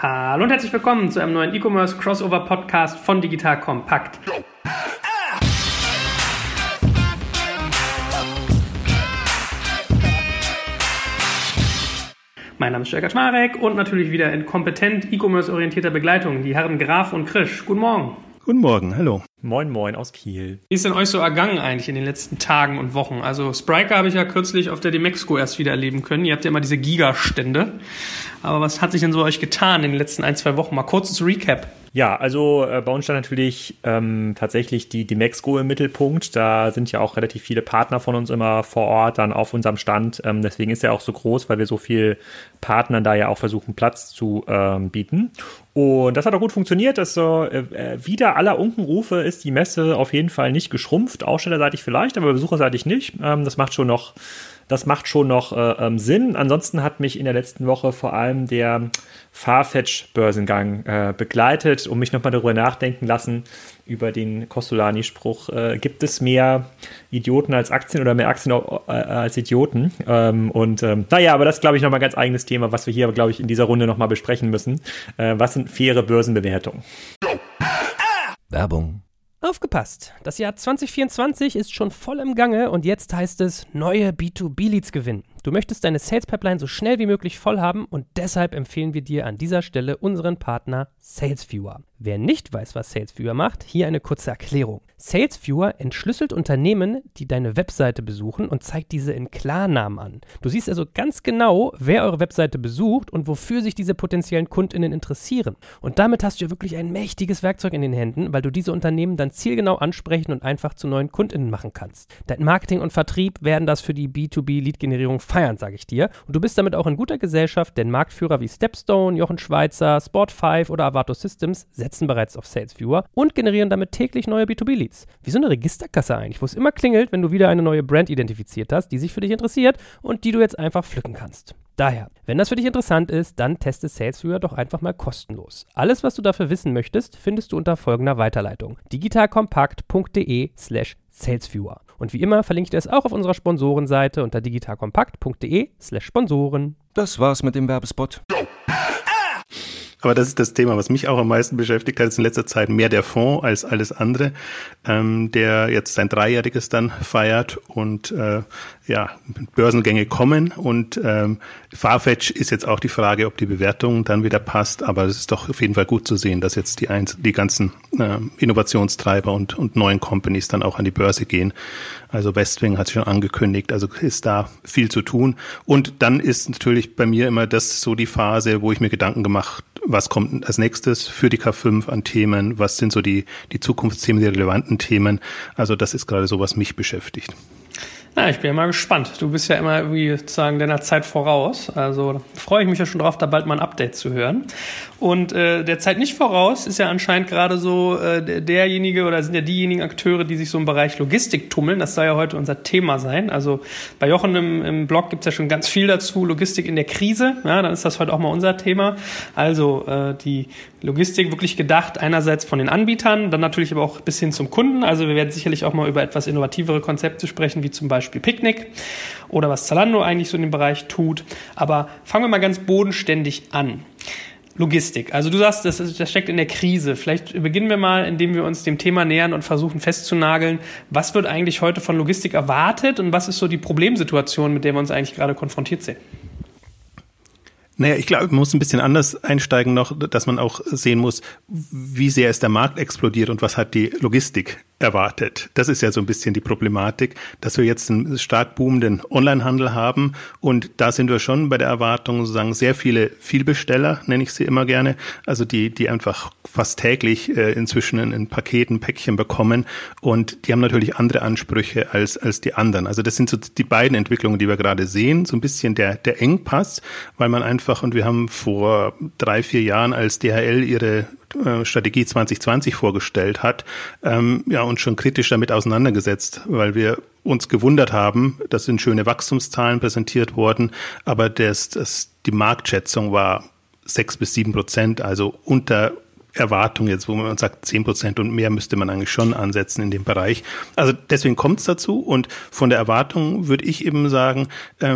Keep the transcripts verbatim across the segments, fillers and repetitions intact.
Hallo und herzlich willkommen zu einem neuen E-Commerce Crossover Podcast von Digital Kompakt. Mein Name ist Jörg Kaczmarek und natürlich wieder in kompetent E-Commerce orientierter Begleitung die Herren Graf und Krisch. Guten Morgen. Guten Morgen, hallo. Moin Moin aus Kiel. Wie ist denn euch so ergangen eigentlich in den letzten Tagen und Wochen? Also Spryker habe ich ja kürzlich auf der Demexco erst wieder erleben können. Ihr habt ja immer diese Gigastände. Aber was hat sich denn so euch getan in den letzten ein, zwei Wochen? Mal kurzes Recap. Ja, also äh, bei uns stand natürlich ähm, tatsächlich die Demexco im Mittelpunkt. Da sind ja auch relativ viele Partner von uns immer vor Ort dann auf unserem Stand. Ähm, deswegen ist er auch so groß, weil wir so viel Partnern da ja auch versuchen, Platz zu ähm, bieten. Und das hat auch gut funktioniert. Das so äh, wieder aller Unkenrufe ist die Messe auf jeden Fall nicht geschrumpft. Ausstellerseitig vielleicht, aber besucherseitig nicht. Ähm, das macht schon noch Das macht schon noch äh, ähm, Sinn. Ansonsten hat mich in der letzten Woche vor allem der Farfetch-Börsengang äh, begleitet und mich nochmal darüber nachdenken lassen, über den Kostolani-Spruch, äh, gibt es mehr Idioten als Aktien oder mehr Aktien äh, als Idioten? Ähm, und ähm, naja, aber das ist, glaube ich, nochmal ein ganz eigenes Thema, was wir hier, glaube ich, in dieser Runde nochmal besprechen müssen. Äh, was sind faire Börsenbewertungen? Werbung. Aufgepasst! Das Jahr zwanzig vierundzwanzig ist schon voll im Gange und jetzt heißt es neue B zwei B-Leads gewinnen. Du möchtest deine Sales-Pipeline so schnell wie möglich voll haben und deshalb empfehlen wir dir an dieser Stelle unseren Partner SalesViewer. Wer nicht weiß, was SalesViewer macht, hier eine kurze Erklärung. SalesViewer entschlüsselt Unternehmen, die deine Webseite besuchen und zeigt diese in Klarnamen an. Du siehst also ganz genau, wer eure Webseite besucht und wofür sich diese potenziellen KundInnen interessieren. Und damit hast du ja wirklich ein mächtiges Werkzeug in den Händen, weil du diese Unternehmen dann zielgenau ansprechen und einfach zu neuen KundInnen machen kannst. Dein Marketing und Vertrieb werden das für die B zwei B-Lead-Generierung feiern, sage ich dir. Und du bist damit auch in guter Gesellschaft, denn Marktführer wie Stepstone, Jochen Schweizer, Sport fünf oder Avato Systems setzen bereits auf SalesViewer und generieren damit täglich neue B zwei B-Leads. Wie so eine Registerkasse eigentlich, wo es immer klingelt, wenn du wieder eine neue Brand identifiziert hast, die sich für dich interessiert und die du jetzt einfach pflücken kannst. Daher, wenn das für dich interessant ist, dann teste SalesViewer doch einfach mal kostenlos. Alles, was du dafür wissen möchtest, findest du unter folgender Weiterleitung: digitalkompakt.de slash SalesViewer. Und wie immer verlinke ich dir es auch auf unserer Sponsorenseite unter digitalkompakt.de slash Sponsoren. Das war's mit dem Werbespot. Aber das ist das Thema, was mich auch am meisten beschäftigt hat, ist in letzter Zeit mehr der Fonds als alles andere, ähm, der jetzt sein Dreijähriges dann feiert und äh, ja, Börsengänge kommen und ähm, Farfetch ist jetzt auch die Frage, ob die Bewertung dann wieder passt, aber es ist doch auf jeden Fall gut zu sehen, dass jetzt die, Einz- die ganzen äh, Innovationstreiber und, und neuen Companies dann auch an die Börse gehen. Also Westwing hat es schon angekündigt, also ist da viel zu tun. Und dann ist natürlich bei mir immer das so die Phase, wo ich mir Gedanken gemacht, was kommt als nächstes für die K fünf an Themen, was sind so die, die Zukunftsthemen, die relevanten Themen. Also das ist gerade so, was mich beschäftigt. Na, ich bin ja mal gespannt. Du bist ja immer irgendwie sozusagen deiner Zeit voraus. Also da freue ich mich ja schon drauf, da bald mal ein Update zu hören. Und äh, der Zeit nicht voraus ist ja anscheinend gerade so äh, der, derjenige oder sind ja diejenigen Akteure, die sich so im Bereich Logistik tummeln. Das soll ja heute unser Thema sein. Also bei Jochen im, im Blog gibt's ja schon ganz viel dazu. Logistik in der Krise. Ja, dann ist das heute auch mal unser Thema. Also äh, die Logistik wirklich gedacht einerseits von den Anbietern, dann natürlich aber auch bis hin zum Kunden. Also wir werden sicherlich auch mal über etwas innovativere Konzepte sprechen, wie zum Beispiel Picknick oder was Zalando eigentlich so in dem Bereich tut. Aber fangen wir mal ganz bodenständig an. Logistik. Also du sagst, das, ist, das steckt in der Krise. Vielleicht beginnen wir mal, indem wir uns dem Thema nähern und versuchen festzunageln, was wird eigentlich heute von Logistik erwartet und was ist so die Problemsituation, mit der wir uns eigentlich gerade konfrontiert sehen? Naja, ich glaube, man muss ein bisschen anders einsteigen noch, dass man auch sehen muss, wie sehr ist der Markt explodiert und was hat die Logistik erwartet. Das ist ja so ein bisschen die Problematik, dass wir jetzt einen stark boomenden Onlinehandel haben und da sind wir schon bei der Erwartung sozusagen sehr viele Vielbesteller, nenne ich sie immer gerne, also die die einfach fast täglich äh, inzwischen in, in Paketen, Päckchen bekommen und die haben natürlich andere Ansprüche als als die anderen. Also das sind so die beiden Entwicklungen, die wir gerade sehen, so ein bisschen der der Engpass, weil man einfach, und wir haben vor drei, vier Jahren, als D H L ihre Strategie zwanzig zwanzig vorgestellt hat, ähm, ja, uns schon kritisch damit auseinandergesetzt, weil wir uns gewundert haben, das sind schöne Wachstumszahlen präsentiert worden, aber das, das, die Marktschätzung war sechs bis sieben Prozent, also unter Erwartung jetzt, wo man sagt, zehn Prozent und mehr müsste man eigentlich schon ansetzen in dem Bereich. Also deswegen kommt es dazu und von der Erwartung würde ich eben sagen, ähm,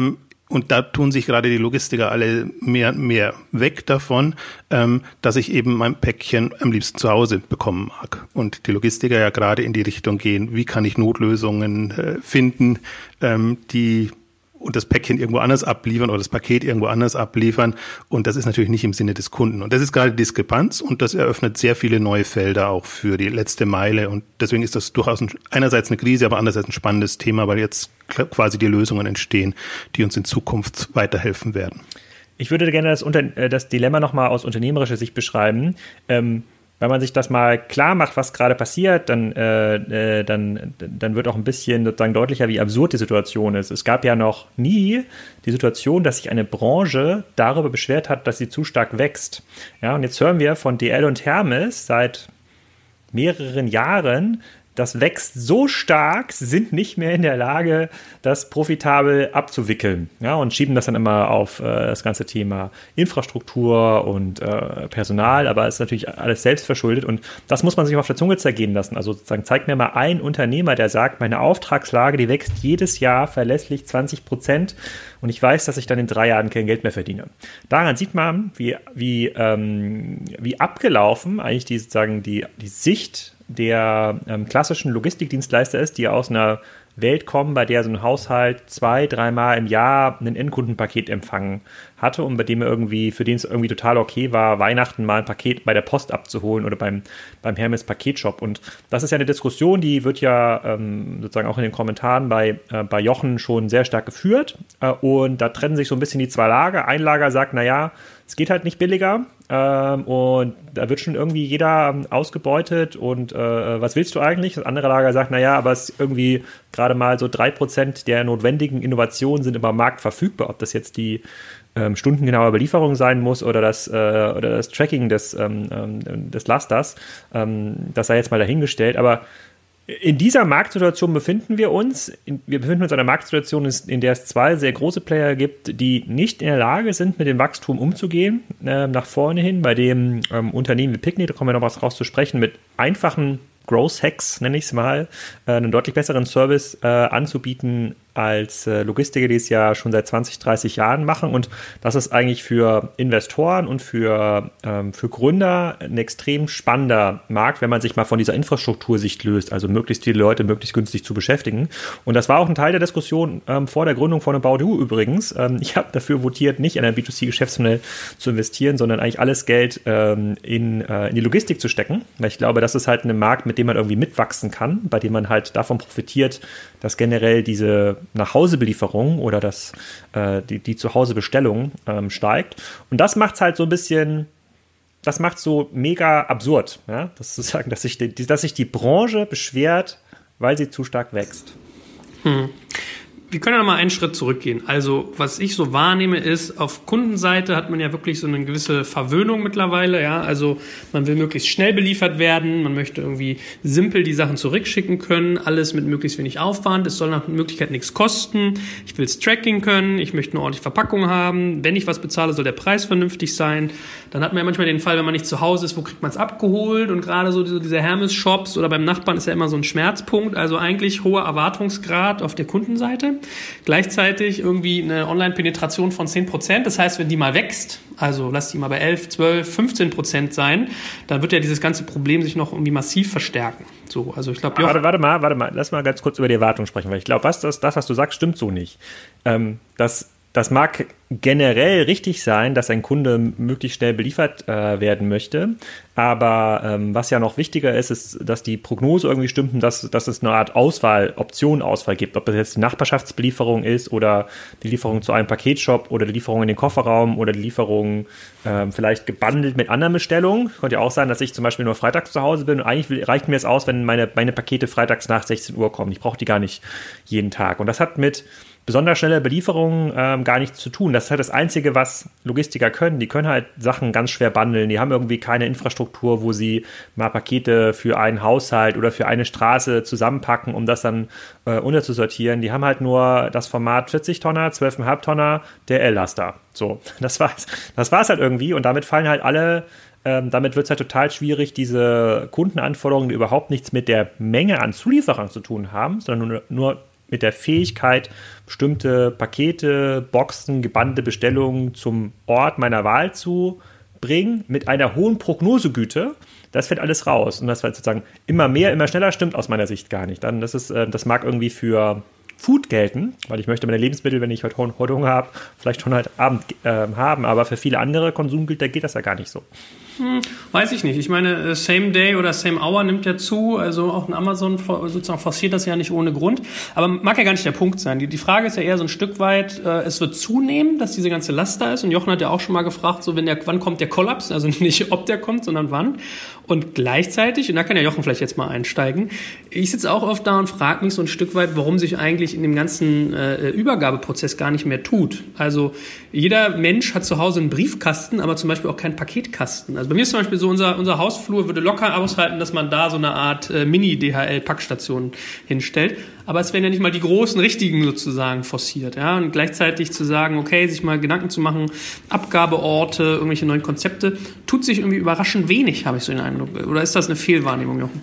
und da tun sich gerade die Logistiker alle mehr und mehr weg davon, ähm, dass ich eben mein Päckchen am liebsten zu Hause bekommen mag. Und die Logistiker ja gerade in die Richtung gehen, wie kann ich Notlösungen äh, finden, ähm, die und das Päckchen irgendwo anders abliefern oder das Paket irgendwo anders abliefern. Und das ist natürlich nicht im Sinne des Kunden. Und das ist gerade die Diskrepanz und das eröffnet sehr viele neue Felder auch für die letzte Meile. Und deswegen ist das durchaus ein, einerseits eine Krise, aber andererseits ein spannendes Thema, weil jetzt quasi die Lösungen entstehen, die uns in Zukunft weiterhelfen werden. Ich würde gerne das, Unter- das Dilemma nochmal aus unternehmerischer Sicht beschreiben. Ähm Wenn man sich das mal klar macht, was gerade passiert, dann, äh, dann, dann wird auch ein bisschen sozusagen deutlicher, wie absurd die Situation ist. Es gab ja noch nie die Situation, dass sich eine Branche darüber beschwert hat, dass sie zu stark wächst. Ja, und jetzt hören wir von D L und Hermes seit mehreren Jahren, das wächst so stark, sie sind nicht mehr in der Lage, das profitabel abzuwickeln. Ja, und schieben das dann immer auf äh, das ganze Thema Infrastruktur und äh, Personal, aber es ist natürlich alles selbst verschuldet und das muss man sich auf der Zunge zergehen lassen. Also sozusagen zeigt mir mal ein Unternehmer, der sagt, meine Auftragslage, die wächst jedes Jahr verlässlich zwanzig Prozent und ich weiß, dass ich dann in drei Jahren kein Geld mehr verdiene. Daran sieht man, wie, wie, ähm, wie abgelaufen eigentlich die, sozusagen die, die Sicht der ähm, klassischen Logistikdienstleister ist, die aus einer Welt kommen, bei der so ein Haushalt zwei, dreimal im Jahr ein Endkundenpaket empfangen hatte und bei dem er irgendwie, für den es irgendwie total okay war, Weihnachten mal ein Paket bei der Post abzuholen oder beim, beim Hermes Paketshop. Und das ist ja eine Diskussion, die wird ja ähm, sozusagen auch in den Kommentaren bei, äh, bei Jochen schon sehr stark geführt. Äh, und da trennen sich so ein bisschen die zwei Lager. Ein Lager sagt, naja, es geht halt nicht billiger. Ähm, und da wird schon irgendwie jeder ähm, ausgebeutet und äh, was willst du eigentlich? Das andere Lager sagt, naja, aber es ist irgendwie gerade mal so drei Prozent der notwendigen Innovationen sind über Markt verfügbar, ob das jetzt die ähm, stundengenaue Belieferung sein muss oder das, äh, oder das Tracking des, ähm, des Lasters, ähm, das sei jetzt mal dahingestellt, aber in dieser Marktsituation befinden wir uns. Wir befinden uns in einer Marktsituation, in der es zwei sehr große Player gibt, die nicht in der Lage sind, mit dem Wachstum umzugehen, äh, nach vorne hin, bei dem ähm, Unternehmen wie Picnic, da kommen wir noch was raus zu sprechen, mit einfachen Growth Hacks, nenne ich es mal, äh, einen deutlich besseren Service äh, anzubieten als äh, Logistiker, die es ja schon seit zwanzig, dreißig Jahren machen. Und das ist eigentlich für Investoren und für, ähm, für Gründer ein extrem spannender Markt, wenn man sich mal von dieser Infrastruktursicht löst, also möglichst viele Leute möglichst günstig zu beschäftigen. Und das war auch ein Teil der Diskussion ähm, vor der Gründung von About You übrigens. Ähm, ich habe dafür votiert, nicht in ein B zwei C-Geschäftsmodell zu investieren, sondern eigentlich alles Geld ähm, in, äh, in die Logistik zu stecken. Weil ich glaube, das ist halt ein Markt, mit dem man irgendwie mitwachsen kann, bei dem man halt davon profitiert, dass generell diese Nachhausebelieferung oder das, äh, die, die Zuhausebestellung ähm, steigt. Und das macht es halt so ein bisschen, das macht so mega absurd, ja? Das zu sagen, dass sich die, dass sich die Branche beschwert, weil sie zu stark wächst. Hm. Wir können ja mal einen Schritt zurückgehen. Also, was ich so wahrnehme, ist, auf Kundenseite hat man ja wirklich so eine gewisse Verwöhnung mittlerweile, ja. Also, man will möglichst schnell beliefert werden, man möchte irgendwie simpel die Sachen zurückschicken können, alles mit möglichst wenig Aufwand, es soll nach Möglichkeit nichts kosten, ich will es tracking können, ich möchte eine ordentliche Verpackung haben, wenn ich was bezahle, soll der Preis vernünftig sein. Dann hat man ja manchmal den Fall, wenn man nicht zu Hause ist, wo kriegt man es abgeholt und gerade so diese, diese Hermes-Shops oder beim Nachbarn ist ja immer so ein Schmerzpunkt, also eigentlich hoher Erwartungsgrad auf der Kundenseite. Gleichzeitig irgendwie eine Online-Penetration von zehn Prozent. Das heißt, wenn die mal wächst, also lass die mal bei elf, zwölf, fünfzehn Prozent sein, dann wird ja dieses ganze Problem sich noch irgendwie massiv verstärken. So, also ich glaube, warte, warte mal, warte mal, lass mal ganz kurz über die Erwartung sprechen, weil ich glaube, was das, das, was du sagst, stimmt so nicht. Ähm, das Das mag generell richtig sein, dass ein Kunde möglichst schnell beliefert äh, werden möchte. Aber ähm, was ja noch wichtiger ist, ist, dass die Prognose irgendwie stimmt und dass, dass es eine Art Auswahl, Optionenauswahl gibt. Ob das jetzt die Nachbarschaftsbelieferung ist oder die Lieferung zu einem Paketshop oder die Lieferung in den Kofferraum oder die Lieferung ähm, vielleicht gebundelt mit anderen Bestellungen. Könnte ja auch sein, dass ich zum Beispiel nur freitags zu Hause bin und eigentlich will, reicht mir es aus, wenn meine, meine Pakete freitags nach sechzehn Uhr kommen. Ich brauche die gar nicht jeden Tag. Und das hat mit besonders schnelle Belieferungen ähm, gar nichts zu tun. Das ist halt das Einzige, was Logistiker können. Die können halt Sachen ganz schwer bundeln. Die haben irgendwie keine Infrastruktur, wo sie mal Pakete für einen Haushalt oder für eine Straße zusammenpacken, um das dann äh, unterzusortieren. Die haben halt nur das Format vierzig Tonner, zwölf Komma fünf Tonner, der L-Laster. So, das war's. Das war's halt irgendwie und damit fallen halt alle Ähm, damit wird es halt total schwierig, diese Kundenanforderungen, die überhaupt nichts mit der Menge an Zulieferern zu tun haben, sondern nur, nur mit der Fähigkeit, bestimmte Pakete, Boxen, gebundete Bestellungen zum Ort meiner Wahl zu bringen, mit einer hohen Prognosegüte. Das fällt alles raus. Und das war sozusagen immer mehr, immer schneller, stimmt aus meiner Sicht gar nicht. Dann, das, ist, das mag irgendwie für Food gelten, weil ich möchte meine Lebensmittel, wenn ich heute, heute Hunger habe, vielleicht schon heute Abend äh, haben. Aber für viele andere Konsumgüter geht das ja gar nicht so. Hm, weiß ich nicht. Ich meine, Same Day oder Same Hour nimmt ja zu. Also auch ein Amazon sozusagen forciert das ja nicht ohne Grund. Aber mag ja gar nicht der Punkt sein. Die, die Frage ist ja eher so ein Stück weit, äh, es wird zunehmen, dass diese ganze Last da ist. Und Jochen hat ja auch schon mal gefragt, so wenn der, wann kommt der Kollaps? Also nicht ob der kommt, sondern wann. Und gleichzeitig, und da kann ja Jochen vielleicht jetzt mal einsteigen, ich sitze auch oft da und frage mich so ein Stück weit, warum sich eigentlich in dem ganzen äh, Übergabeprozess gar nicht mehr tut. Also jeder Mensch hat zu Hause einen Briefkasten, aber zum Beispiel auch keinen Paketkasten. Also bei mir ist zum Beispiel so, unser, unser Hausflur würde locker aushalten, dass man da so eine Art äh, Mini-D H L-Packstation hinstellt. Aber es werden ja nicht mal die großen, richtigen sozusagen forciert. Ja? Und gleichzeitig zu sagen, okay, sich mal Gedanken zu machen, Abgabeorte, irgendwelche neuen Konzepte, tut sich irgendwie überraschend wenig, habe ich so den Eindruck. Oder ist das eine Fehlwahrnehmung, Jochen?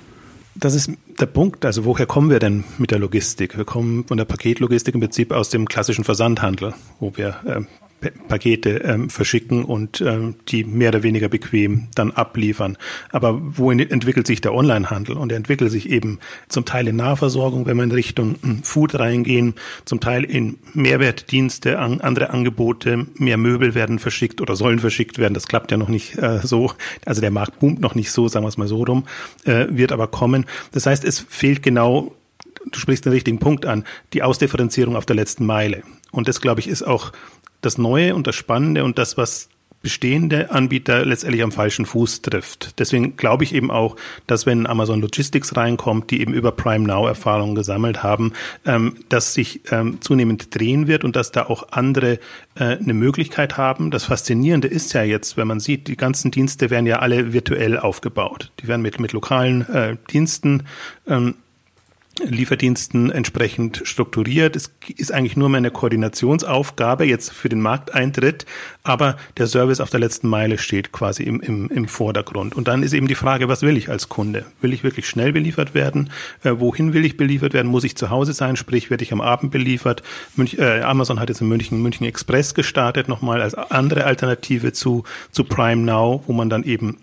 Das ist der Punkt. Also woher kommen wir denn mit der Logistik? Wir kommen von der Paketlogistik im Prinzip aus dem klassischen Versandhandel, wo wir äh, Pakete ähm, verschicken und ähm, die mehr oder weniger bequem dann abliefern. Aber wohin entwickelt sich der Onlinehandel? Und er entwickelt sich eben zum Teil in Nahversorgung, wenn wir in Richtung ähm, Food reingehen, zum Teil in Mehrwertdienste, an, andere Angebote, mehr Möbel werden verschickt oder sollen verschickt werden. Das klappt ja noch nicht äh, so. Also der Markt boomt noch nicht so, sagen wir es mal so rum, äh, wird aber kommen. Das heißt, es fehlt genau, du sprichst den richtigen Punkt an, die Ausdifferenzierung auf der letzten Meile. Und das, glaube ich, ist auch das Neue und das Spannende und das, was bestehende Anbieter letztendlich am falschen Fuß trifft. Deswegen glaube ich eben auch, dass wenn Amazon Logistics reinkommt, die eben über Prime Now Erfahrungen gesammelt haben, ähm, dass sich ähm, zunehmend drehen wird und dass da auch andere äh, eine Möglichkeit haben. Das Faszinierende ist ja jetzt, wenn man sieht, die ganzen Dienste werden ja alle virtuell aufgebaut. Die werden mit, mit lokalen äh, Diensten ähm, Lieferdiensten entsprechend strukturiert. Es ist eigentlich nur mehr eine Koordinationsaufgabe jetzt für den Markteintritt, aber der Service auf der letzten Meile steht quasi im, im, im Vordergrund. Und dann ist eben die Frage, was will ich als Kunde? Will ich wirklich schnell beliefert werden? Äh, wohin will ich beliefert werden? Muss ich zu Hause sein? Sprich, werde ich am Abend beliefert? Münch, äh, Amazon hat jetzt in München München Express gestartet, nochmal als andere Alternative zu, zu Prime Now, wo man dann eben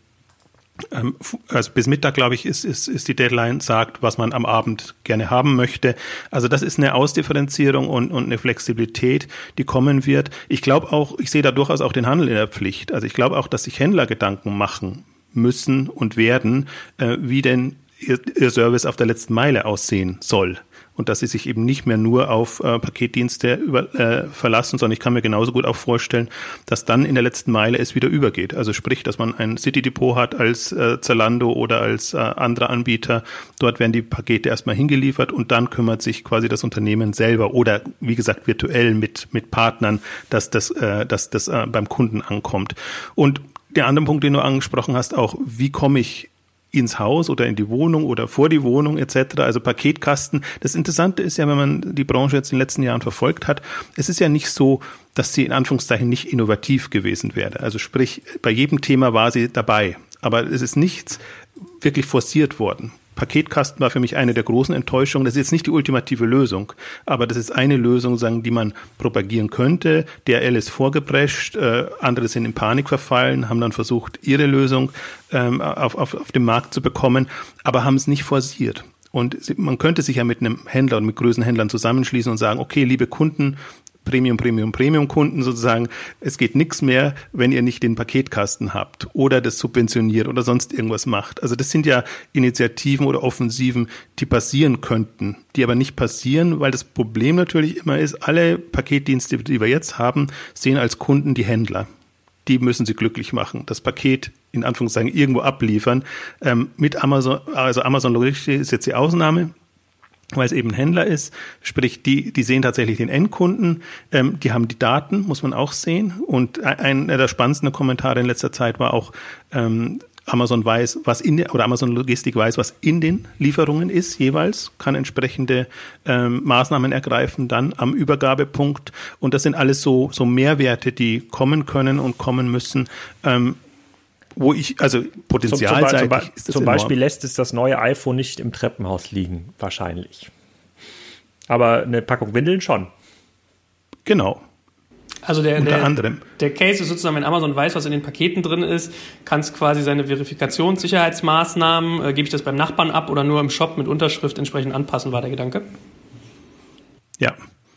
also bis Mittag, glaube ich, ist, ist, ist die Deadline, sagt, was man am Abend gerne haben möchte. Also das ist eine Ausdifferenzierung und, und eine Flexibilität, die kommen wird. Ich glaube auch, ich sehe da durchaus auch den Handel in der Pflicht. Also ich glaube auch, dass sich Händler Gedanken machen müssen und werden, äh, wie denn ihr, ihr Service auf der letzten Meile aussehen soll. Und dass sie sich eben nicht mehr nur auf äh, Paketdienste über, äh, verlassen, sondern ich kann mir genauso gut auch vorstellen, dass dann in der letzten Meile es wieder übergeht. Also sprich, dass man ein City Depot hat als äh, Zalando oder als äh, anderer Anbieter. Dort werden die Pakete erstmal hingeliefert und dann kümmert sich quasi das Unternehmen selber oder wie gesagt virtuell mit mit Partnern, dass das, äh, dass das äh, beim Kunden ankommt. Und der andere Punkt, den du angesprochen hast, auch wie komme ich ins Haus oder in die Wohnung oder vor die Wohnung et cetera, also Paketkasten. Das Interessante ist ja, wenn man die Branche jetzt in den letzten Jahren verfolgt hat, es ist ja nicht so, dass sie in Anführungszeichen nicht innovativ gewesen wäre. Also sprich, bei jedem Thema war sie dabei, aber es ist nichts wirklich forciert worden. Paketkasten war für mich eine der großen Enttäuschungen. Das ist jetzt nicht die ultimative Lösung, aber das ist eine Lösung, sagen, die man propagieren könnte. D H L ist vorgeprescht, äh, andere sind in Panik verfallen, haben dann versucht, ihre Lösung ähm, auf, auf, auf den Markt zu bekommen, aber haben es nicht forciert. Und man könnte sich ja mit einem Händler und mit größeren Händlern zusammenschließen und sagen, okay, liebe Kunden, Premium, Premium, Premium-Kunden sozusagen, es geht nichts mehr, wenn ihr nicht den Paketkasten habt oder das subventioniert oder sonst irgendwas macht. Also das sind ja Initiativen oder Offensiven, die passieren könnten, die aber nicht passieren, weil das Problem natürlich immer ist, alle Paketdienste, die wir jetzt haben, sehen als Kunden die Händler. Die müssen sie glücklich machen. Das Paket in Anführungszeichen irgendwo abliefern. Ähm, mit Amazon, also Amazon Logistik ist jetzt die Ausnahme, weil es eben ein Händler ist, sprich, die, die sehen tatsächlich den Endkunden, ähm, die haben die Daten, muss man auch sehen. Und einer der spannendsten Kommentare in letzter Zeit war auch, ähm, Amazon weiß, was in der, oder Amazon Logistik weiß, was in den Lieferungen ist jeweils, kann entsprechende ähm, Maßnahmen ergreifen dann am Übergabepunkt. Und das sind alles so, so Mehrwerte, die kommen können und kommen müssen, ähm, wo ich, also potenzialseitig zum, zum, ist das Zum enorm. Beispiel lässt es das neue iPhone nicht im Treppenhaus liegen, wahrscheinlich. aber eine Packung Windeln schon. Genau. Also der, Unter der, anderem. der Case ist sozusagen, wenn Amazon weiß, was in den Paketen drin ist, kann es quasi seine Verifikationssicherheitsmaßnahmen, äh, gebe ich das beim Nachbarn ab oder nur im Shop mit Unterschrift entsprechend anpassen, war der Gedanke? Ja.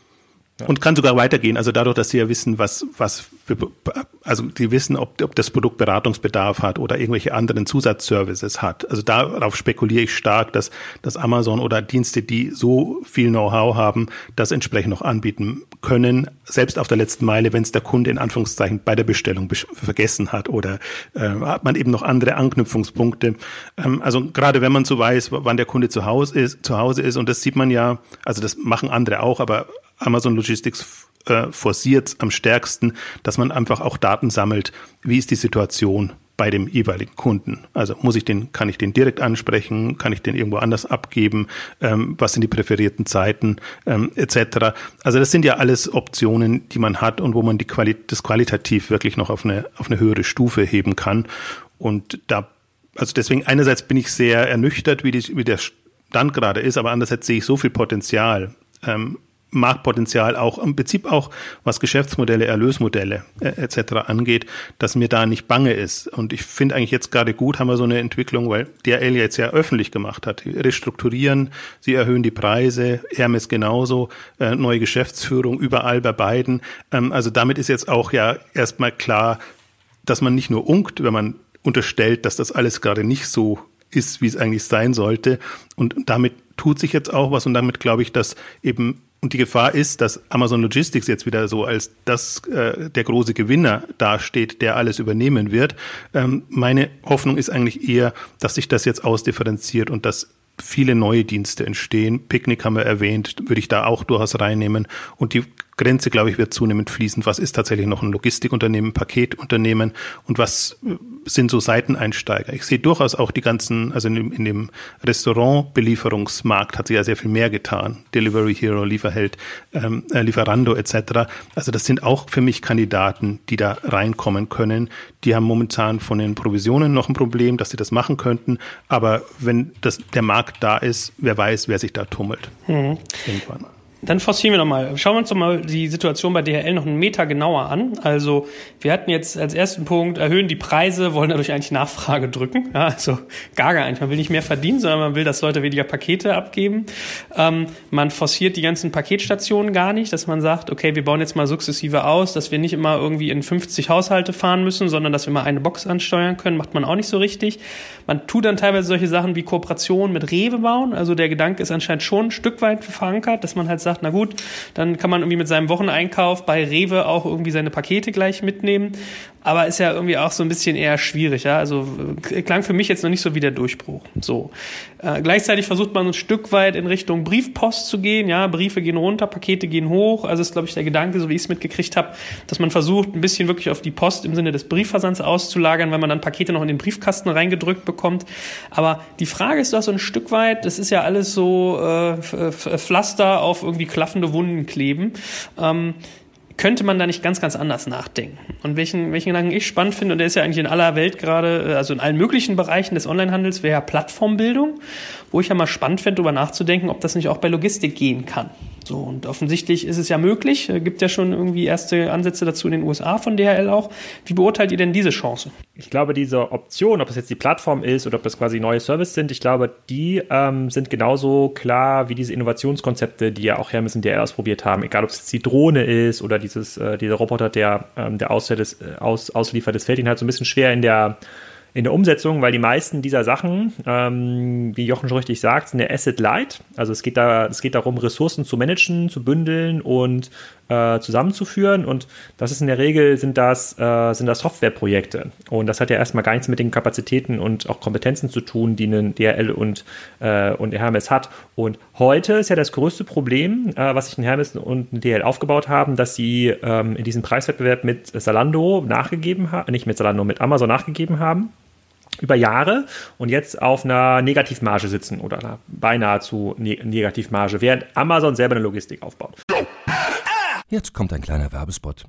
Und kann sogar weitergehen. Also dadurch, dass sie ja wissen, was, was, für, also die wissen, ob, ob das Produkt Beratungsbedarf hat oder irgendwelche anderen Zusatzservices hat. Also darauf spekuliere ich stark, dass, dass Amazon oder Dienste, die so viel Know-how haben, das entsprechend noch anbieten können, selbst auf der letzten Meile, wenn es der Kunde in Anführungszeichen bei der Bestellung vergessen hat oder äh, hat man eben noch andere Anknüpfungspunkte. Ähm, also gerade wenn man so weiß, wann der Kunde zu Hause ist, zu Hause ist, und das sieht man ja, also das machen andere auch, aber Amazon Logistics äh, forciert am stärksten, dass man einfach auch Daten sammelt. Wie ist die Situation bei dem jeweiligen Kunden? Also muss ich den, kann ich den direkt ansprechen? Kann ich den irgendwo anders abgeben? Ähm, was sind die präferierten Zeiten? Ähm, et cetera. Also das sind ja alles Optionen, die man hat und wo man die Quali- das qualitativ wirklich noch auf eine, auf eine höhere Stufe heben kann. Und da, also deswegen einerseits bin ich sehr ernüchtert, wie, die, wie der Stand gerade ist, aber andererseits sehe ich so viel Potenzial. Ähm, Marktpotenzial auch, im Prinzip auch, was Geschäftsmodelle, Erlösmodelle äh, et cetera angeht, dass mir da nicht bange ist. Und ich finde eigentlich jetzt gerade gut, haben wir so eine Entwicklung, weil D H L jetzt ja öffentlich gemacht hat. Die restrukturieren, sie erhöhen die Preise, Hermes genauso, äh, neue Geschäftsführung überall bei beiden. Ähm, also damit ist jetzt auch ja erstmal klar, dass man nicht nur unkt, wenn man unterstellt, dass das alles gerade nicht so ist, wie es eigentlich sein sollte. Und damit tut sich jetzt auch was und damit glaube ich, dass eben, und die Gefahr ist, dass Amazon Logistics jetzt wieder so als das äh, der große Gewinner dasteht, der alles übernehmen wird. Ähm, meine Hoffnung ist eigentlich eher, dass sich das jetzt ausdifferenziert und dass viele neue Dienste entstehen. Picknick haben wir erwähnt, würde ich da auch durchaus reinnehmen. Und die Grenze, glaube ich, wird zunehmend fließen. Was ist tatsächlich noch ein Logistikunternehmen, ein Paketunternehmen und was sind so Seiteneinsteiger? Ich sehe durchaus auch die ganzen, also in dem, in dem Restaurant-Belieferungsmarkt hat sich ja sehr viel mehr getan. Delivery Hero, Lieferheld, ähm, äh, Lieferando et cetera. Also das sind auch für mich Kandidaten, die da reinkommen können. Die haben momentan von den Provisionen noch ein Problem, dass sie das machen könnten. Aber wenn das, der Markt da ist, wer weiß, wer sich da tummelt. Mhm. Irgendwann. Dann forcieren wir nochmal. Schauen wir uns doch mal die Situation bei D H L noch einen Meter genauer an. Also wir hatten jetzt als ersten Punkt, erhöhen die Preise, wollen dadurch eigentlich Nachfrage drücken. Ja, also gar gar nicht. Man will nicht mehr verdienen, sondern man will, dass Leute weniger Pakete abgeben. Ähm, man forciert die ganzen Paketstationen gar nicht, dass man sagt, okay, wir bauen jetzt mal sukzessive aus, dass wir nicht immer irgendwie in fünfzig Haushalte fahren müssen, sondern dass wir mal eine Box ansteuern können, macht man auch nicht so richtig. Man tut dann teilweise solche Sachen wie Kooperationen mit Rewe bauen. Also der Gedanke ist anscheinend schon ein Stück weit verankert, dass man halt sagt, na gut, dann kann man irgendwie mit seinem Wocheneinkauf bei Rewe auch irgendwie seine Pakete gleich mitnehmen. Aber ist ja irgendwie auch so ein bisschen eher schwierig, ja. Also klang für mich jetzt noch nicht so wie der Durchbruch. So. Äh, gleichzeitig versucht man ein Stück weit in Richtung Briefpost zu gehen, ja. Briefe gehen runter, Pakete gehen hoch. Also ist, glaube ich, der Gedanke, so wie ich es mitgekriegt habe, dass man versucht, ein bisschen wirklich auf die Post im Sinne des Briefversands auszulagern, weil man dann Pakete noch in den Briefkasten reingedrückt bekommt. Aber die Frage ist doch so ein Stück weit, das ist ja alles so äh, Pflaster auf irgendwie klaffende Wunden kleben. Ähm, könnte man da nicht ganz, ganz anders nachdenken? Und welchen, welchen Gedanken ich spannend finde, und der ist ja eigentlich in aller Welt gerade, also in allen möglichen Bereichen des Onlinehandels, wäre ja Plattformbildung, wo ich ja mal spannend fände, darüber nachzudenken, ob das nicht auch bei Logistik gehen kann. So, und offensichtlich ist es ja möglich, gibt ja schon irgendwie erste Ansätze dazu in den U S A von D H L auch. Wie beurteilt ihr denn diese Chance? Ich glaube, diese Option, ob es jetzt die Plattform ist oder ob das quasi neue Services sind, ich glaube, die ähm, sind genauso klar wie diese Innovationskonzepte, die ja auch Hermes und D H L ausprobiert haben. Egal, ob es jetzt die Drohne ist oder dieses, äh, dieser Roboter, der, ähm, der Ausliefert, das, äh, aus, ausliefert, das fällt ihnen halt so ein bisschen schwer in der In der Umsetzung, weil die meisten dieser Sachen, ähm, wie Jochen schon richtig sagt, sind ja Asset Light. Also es geht da, es geht darum, Ressourcen zu managen, zu bündeln und äh, zusammenzuführen. Und das ist in der Regel sind das äh, sind das Softwareprojekte. Und das hat ja erstmal gar nichts mit den Kapazitäten und auch Kompetenzen zu tun, die ein D H L und äh, und Hermes hat. Und heute ist ja das größte Problem, äh, was sich ein Hermes und ein D H L aufgebaut haben, dass sie ähm, in diesem Preiswettbewerb mit Zalando nachgegeben haben, nicht mit Zalando, mit Amazon nachgegeben haben. Über Jahre und jetzt auf einer Negativmarge sitzen oder einer beinahe zu ne- Negativmarge, während Amazon selber eine Logistik aufbaut. Jetzt kommt ein kleiner Werbespot.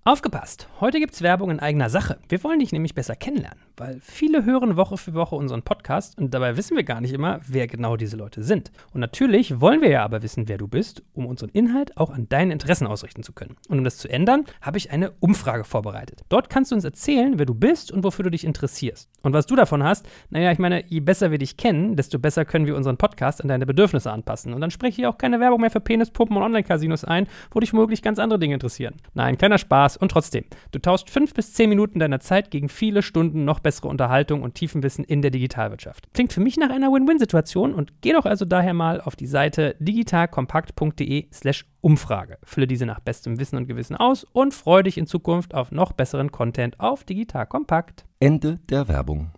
Aufgepasst! Heute gibt's Werbung in eigener Sache. Wir wollen dich nämlich besser kennenlernen, weil viele hören Woche für Woche unseren Podcast und dabei wissen wir gar nicht immer, wer genau diese Leute sind. Und natürlich wollen wir ja aber wissen, wer du bist, um unseren Inhalt auch an deinen Interessen ausrichten zu können. Und um das zu ändern, habe ich eine Umfrage vorbereitet. Dort kannst du uns erzählen, wer du bist und wofür du dich interessierst. Und was du davon hast, naja, ich meine, je besser wir dich kennen, desto besser können wir unseren Podcast an deine Bedürfnisse anpassen. Und dann spreche ich auch keine Werbung mehr für Penispuppen und Online-Casinos ein, wo dich womöglich ganz andere Dinge interessieren. Nein, kleiner Spaß. Und trotzdem, du tauschst fünf bis zehn Minuten deiner Zeit gegen viele Stunden noch bessere Unterhaltung und Tiefenwissen in der Digitalwirtschaft. Klingt für mich nach einer Win-Win-Situation und geh doch also daher mal auf die Seite digitalkompakt.de slash Umfrage. Fülle diese nach bestem Wissen und Gewissen aus und freue dich in Zukunft auf noch besseren Content auf Digital Kompakt. Ende der Werbung.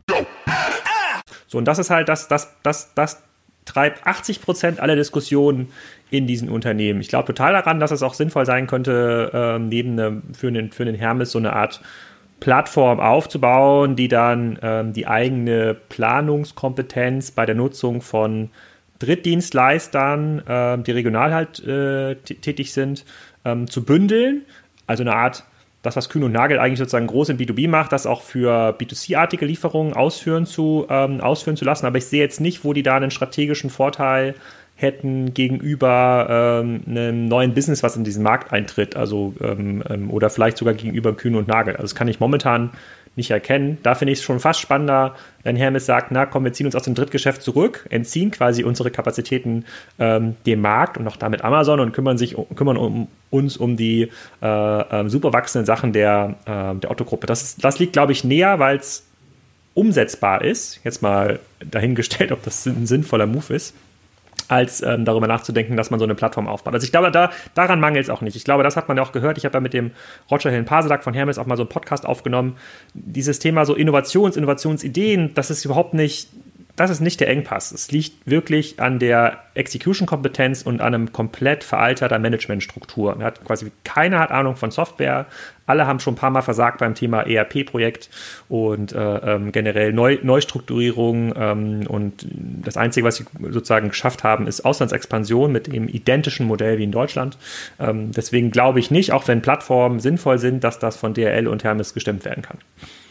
So, und das ist halt, das, das, das, das treibt achtzig Prozent aller Diskussionen in diesen Unternehmen. Ich glaube total daran, dass es auch sinnvoll sein könnte, ähm, neben einem, für einen, für einen Hermes so eine Art Plattform aufzubauen, die dann ähm, die eigene Planungskompetenz bei der Nutzung von Drittdienstleistern, ähm, die regional halt äh, t- tätig sind, ähm, zu bündeln. Also eine Art, das, was Kühn und Nagel eigentlich sozusagen groß in B zwei B macht, das auch für B zwei C-artige Lieferungen ausführen zu, ähm, ausführen zu lassen. Aber ich sehe jetzt nicht, wo die da einen strategischen Vorteil hätten gegenüber ähm, einem neuen Business, was in diesen Markt eintritt, also ähm, ähm, oder vielleicht sogar gegenüber Kühn und Nagel. Also das kann ich momentan nicht erkennen. Da finde ich es schon fast spannender, wenn Hermes sagt, na komm, wir ziehen uns aus dem Drittgeschäft zurück, entziehen quasi unsere Kapazitäten ähm, dem Markt und auch damit Amazon und kümmern sich kümmern um, uns um die äh, äh, super wachsenden Sachen der, äh, der Otto-Gruppe. Das, das liegt, glaube ich, näher, weil es umsetzbar ist. Jetzt mal dahingestellt, ob das ein sinnvoller Move ist, als ähm, darüber nachzudenken, dass man so eine Plattform aufbaut. Also ich glaube, da, daran mangelt es auch nicht. Ich glaube, das hat man ja auch gehört. Ich habe ja mit dem Roger Hillen-Pasedak von Hermes auch mal so einen Podcast aufgenommen. Dieses Thema so Innovations-, Innovationsideen, das ist überhaupt nicht, das ist nicht der Engpass. Es liegt wirklich an der Execution-Kompetenz und an einem komplett veralterter Managementstruktur. Man hat quasi, keiner hat Ahnung von Software. Alle haben schon ein paar Mal versagt beim Thema E R P-Projekt und äh, ähm, generell Neu- Neustrukturierung. Ähm, und das Einzige, was sie sozusagen geschafft haben, ist Auslandsexpansion mit dem identischen Modell wie in Deutschland. Ähm, deswegen glaube ich nicht, auch wenn Plattformen sinnvoll sind, dass das von D H L und Hermes gestemmt werden kann.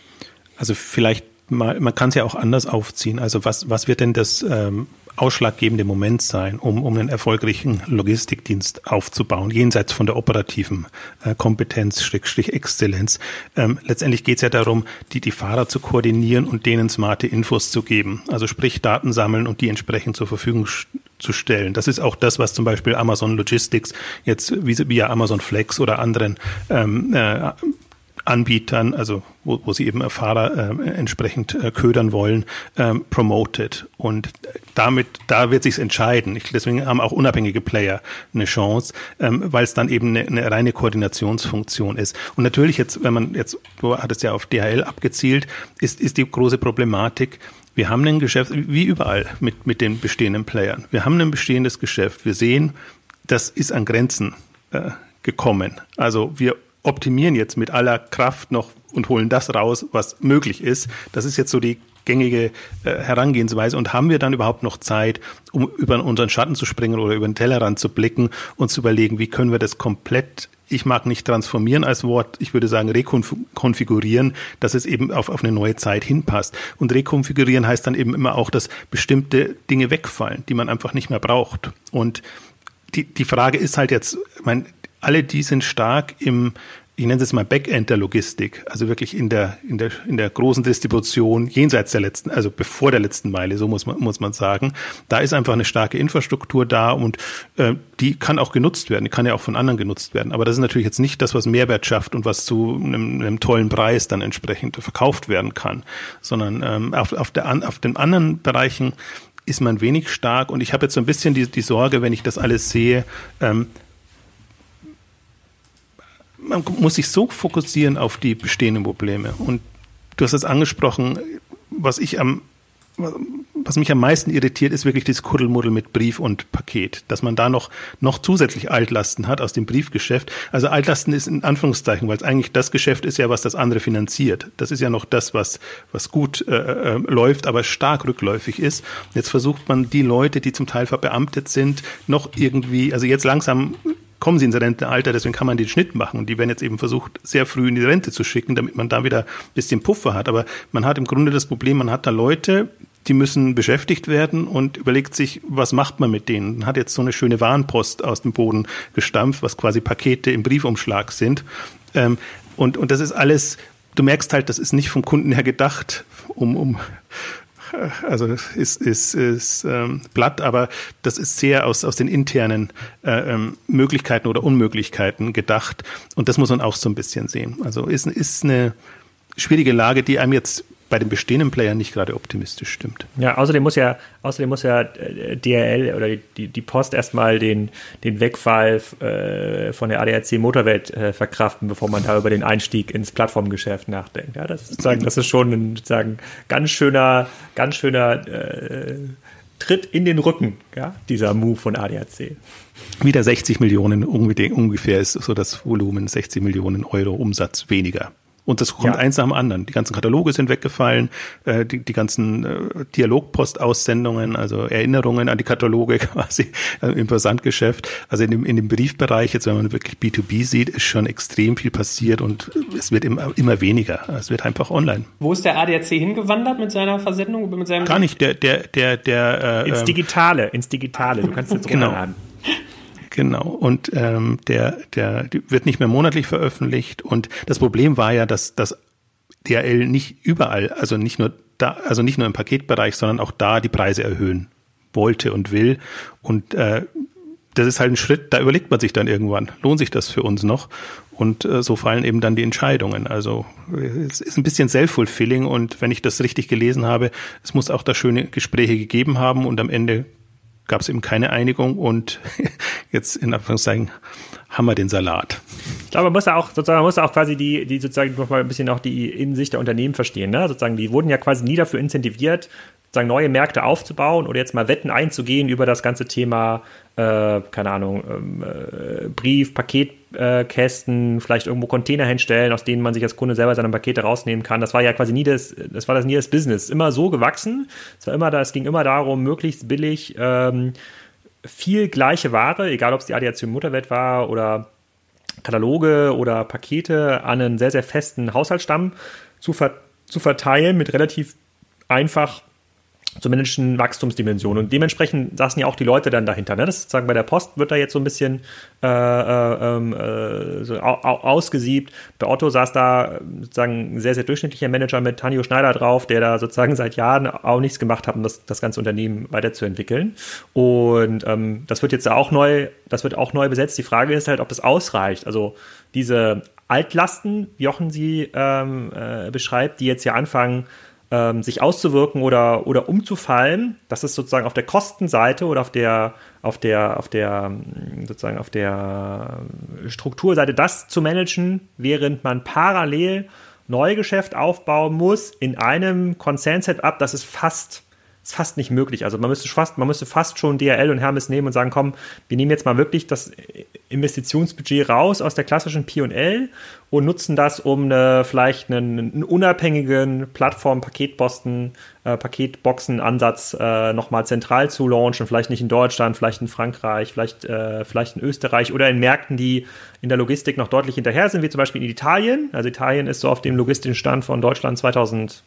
Also vielleicht mal, man kann es ja auch anders aufziehen. Also was, was wird denn das ähm, ausschlaggebende Moment sein, um, um einen erfolgreichen Logistikdienst aufzubauen, jenseits von der operativen äh, Kompetenz, Schrägstrich Exzellenz. Ähm, letztendlich geht es ja darum, die, die Fahrer zu koordinieren und denen smarte Infos zu geben. Also sprich Daten sammeln und die entsprechend zur Verfügung st- zu stellen. Das ist auch das, was zum Beispiel Amazon Logistics jetzt via Amazon Flex oder anderen ähm, äh, Anbietern, also wo, wo sie eben Fahrer äh, entsprechend äh, ködern wollen, ähm, promoted. Und damit, da wird sich's entscheiden. Ich, deswegen haben auch unabhängige Player eine Chance, ähm, weil es dann eben eine, eine reine Koordinationsfunktion ist. Und natürlich jetzt, wenn man jetzt, du hattest ja auf D H L abgezielt, ist, ist die große Problematik, wir haben ein Geschäft, wie überall mit, mit den bestehenden Playern. Wir haben ein bestehendes Geschäft. Wir sehen, das ist an Grenzen äh, gekommen. Also wir optimieren jetzt mit aller Kraft noch und holen das raus, was möglich ist. Das ist jetzt so die gängige äh, Herangehensweise. Und haben wir dann überhaupt noch Zeit, um über unseren Schatten zu springen oder über den Tellerrand zu blicken und zu überlegen, wie können wir das komplett, ich mag nicht transformieren als Wort, ich würde sagen rekonfigurieren, dass es eben auf, auf eine neue Zeit hinpasst. Und rekonfigurieren heißt dann eben immer auch, dass bestimmte Dinge wegfallen, die man einfach nicht mehr braucht. Und die, die Frage ist halt jetzt, ich meine, alle die sind stark im, ich nenne es jetzt mal Backend der Logistik, also wirklich in der, in der, in der großen Distribution, jenseits der letzten, also bevor der letzten Meile, so muss man, muss man sagen. Da ist einfach eine starke Infrastruktur da und äh, die kann auch genutzt werden, die kann ja auch von anderen genutzt werden. Aber das ist natürlich jetzt nicht das, was Mehrwert schafft und was zu einem, einem tollen Preis dann entsprechend verkauft werden kann, sondern ähm, auf, auf, der, auf den anderen Bereichen ist man wenig stark. Und ich habe jetzt so ein bisschen die, die Sorge, wenn ich das alles sehe, ähm, man muss sich so fokussieren auf die bestehenden Probleme. Und du hast es angesprochen, was ich am, was mich am meisten irritiert, ist wirklich das Kuddelmuddel mit Brief und Paket. Dass man da noch, noch zusätzlich Altlasten hat aus dem Briefgeschäft. Also Altlasten ist in Anführungszeichen, weil es eigentlich das Geschäft ist ja, was das andere finanziert. Das ist ja noch das, was, was gut äh, äh, läuft, aber stark rückläufig ist. Jetzt versucht man die Leute, die zum Teil verbeamtet sind, noch irgendwie, also jetzt langsam kommen sie ins Rentenalter, deswegen kann man den Schnitt machen. Und die werden jetzt eben versucht, sehr früh in die Rente zu schicken, damit man da wieder ein bisschen Puffer hat. Aber man hat im Grunde das Problem, man hat da Leute, die müssen beschäftigt werden und überlegt sich, was macht man mit denen. Man hat jetzt so eine schöne Warenpost aus dem Boden gestampft, was quasi Pakete im Briefumschlag sind. Ähm, und, und das ist alles, du merkst halt, das ist nicht vom Kunden her gedacht, um, um also ist, ist, ist ähm, platt, aber das ist sehr aus, aus den internen äh, ähm, Möglichkeiten oder Unmöglichkeiten gedacht. Und das muss man auch so ein bisschen sehen. Also ist, ist eine schwierige Lage, die einem jetzt bei den bestehenden Playern nicht gerade optimistisch stimmt. Ja, außerdem muss ja, außerdem muss ja D H L oder die, die Post erstmal den, den Wegfall äh, von der A D A C Motorwelt äh, verkraften, bevor man da über den Einstieg ins Plattformgeschäft nachdenkt. Ja, das ist sozusagen, das ist schon ein sozusagen ganz schöner, ganz schöner äh, Tritt in den Rücken, ja, dieser Move von A D A C. Wieder sechzig Millionen ungefähr ist so das Volumen, sechzig Millionen Euro Umsatz weniger. Und das kommt ja. eins nach dem anderen. Die ganzen Kataloge sind weggefallen, äh, die, die ganzen äh, Dialogpost-Aussendungen, also Erinnerungen an die Kataloge quasi äh, im Versandgeschäft. Also in dem, in dem Briefbereich, jetzt wenn man wirklich B zwei B sieht, ist schon extrem viel passiert und es wird immer, immer weniger. Es wird einfach online. Wo ist der A D A C hingewandert mit seiner Versendung? Mit seinem Gar nicht. Der, der, der, der äh, ins Digitale, ins Digitale. Du kannst jetzt genau. runterladen. Genau, und ähm, der, der die wird nicht mehr monatlich veröffentlicht und das Problem war ja, dass das D H L nicht überall, also nicht nur da, also nicht nur im Paketbereich, sondern auch da die Preise erhöhen wollte und will und äh, das ist halt ein Schritt, da überlegt man sich dann irgendwann, lohnt sich das für uns noch? Und äh, so fallen eben dann die Entscheidungen. Also es ist ein bisschen self-fulfilling und wenn ich das richtig gelesen habe, es muss auch da schöne Gespräche gegeben haben und am Ende gab es eben keine Einigung und jetzt in Anführungszeichen haben wir den Salat. Ich glaube, man muss ja auch sozusagen, man muss auch quasi die, die sozusagen noch mal ein bisschen auch die Innensicht der Unternehmen verstehen. Ne? Sozusagen, die wurden ja quasi nie dafür incentiviert, sozusagen neue Märkte aufzubauen oder jetzt mal Wetten einzugehen über das ganze Thema, äh, keine Ahnung, äh, Brief, Paketkästen, äh, vielleicht irgendwo Container hinstellen, aus denen man sich als Kunde selber seine Pakete rausnehmen kann. Das war ja quasi nie das, das war das nie das Business. Immer so gewachsen. Es war immer, es ging immer darum, möglichst billig ähm, viel gleiche Ware, egal ob es die A D A C Motorwelt war oder Kataloge oder Pakete an einen sehr, sehr festen Haushaltsstamm zu, ver- zu verteilen mit relativ einfach zu managen Wachstumsdimensionen. Und dementsprechend saßen ja auch die Leute dann dahinter. Ne? Das ist sozusagen bei der Post wird da jetzt so ein bisschen äh, äh, so au- ausgesiebt. Bei Otto saß da sozusagen ein sehr, sehr durchschnittlicher Manager mit Tanjo Schneider drauf, der da sozusagen seit Jahren auch nichts gemacht hat, um das, das ganze Unternehmen weiterzuentwickeln. Und ähm, das wird jetzt auch neu, das wird auch neu besetzt. Die Frage ist halt, ob das ausreicht. Also diese Altlasten, wie Jochen sie ähm, äh, beschreibt, die jetzt ja anfangen, Ähm, sich auszuwirken oder, oder umzufallen, das ist sozusagen auf der Kostenseite oder auf der, auf der, auf der, sozusagen auf der Strukturseite das zu managen, während man parallel Neugeschäft aufbauen muss in einem Konzern-Setup, das ist fast, ist fast nicht möglich. Also man müsste fast, man müsste fast schon D H L und Hermes nehmen und sagen, komm, wir nehmen jetzt mal wirklich das Investitionsbudget raus aus der klassischen P und L und nutzen das, um eine, vielleicht einen, einen unabhängigen Plattform-Paketboxen, äh, Paketboxen-Ansatz äh, nochmal zentral zu launchen, vielleicht nicht in Deutschland, vielleicht in Frankreich, vielleicht, äh, vielleicht in Österreich oder in Märkten, die in der Logistik noch deutlich hinterher sind, wie zum Beispiel in Italien. Also Italien ist so auf dem logistischen Stand von Deutschland zweitausendeins,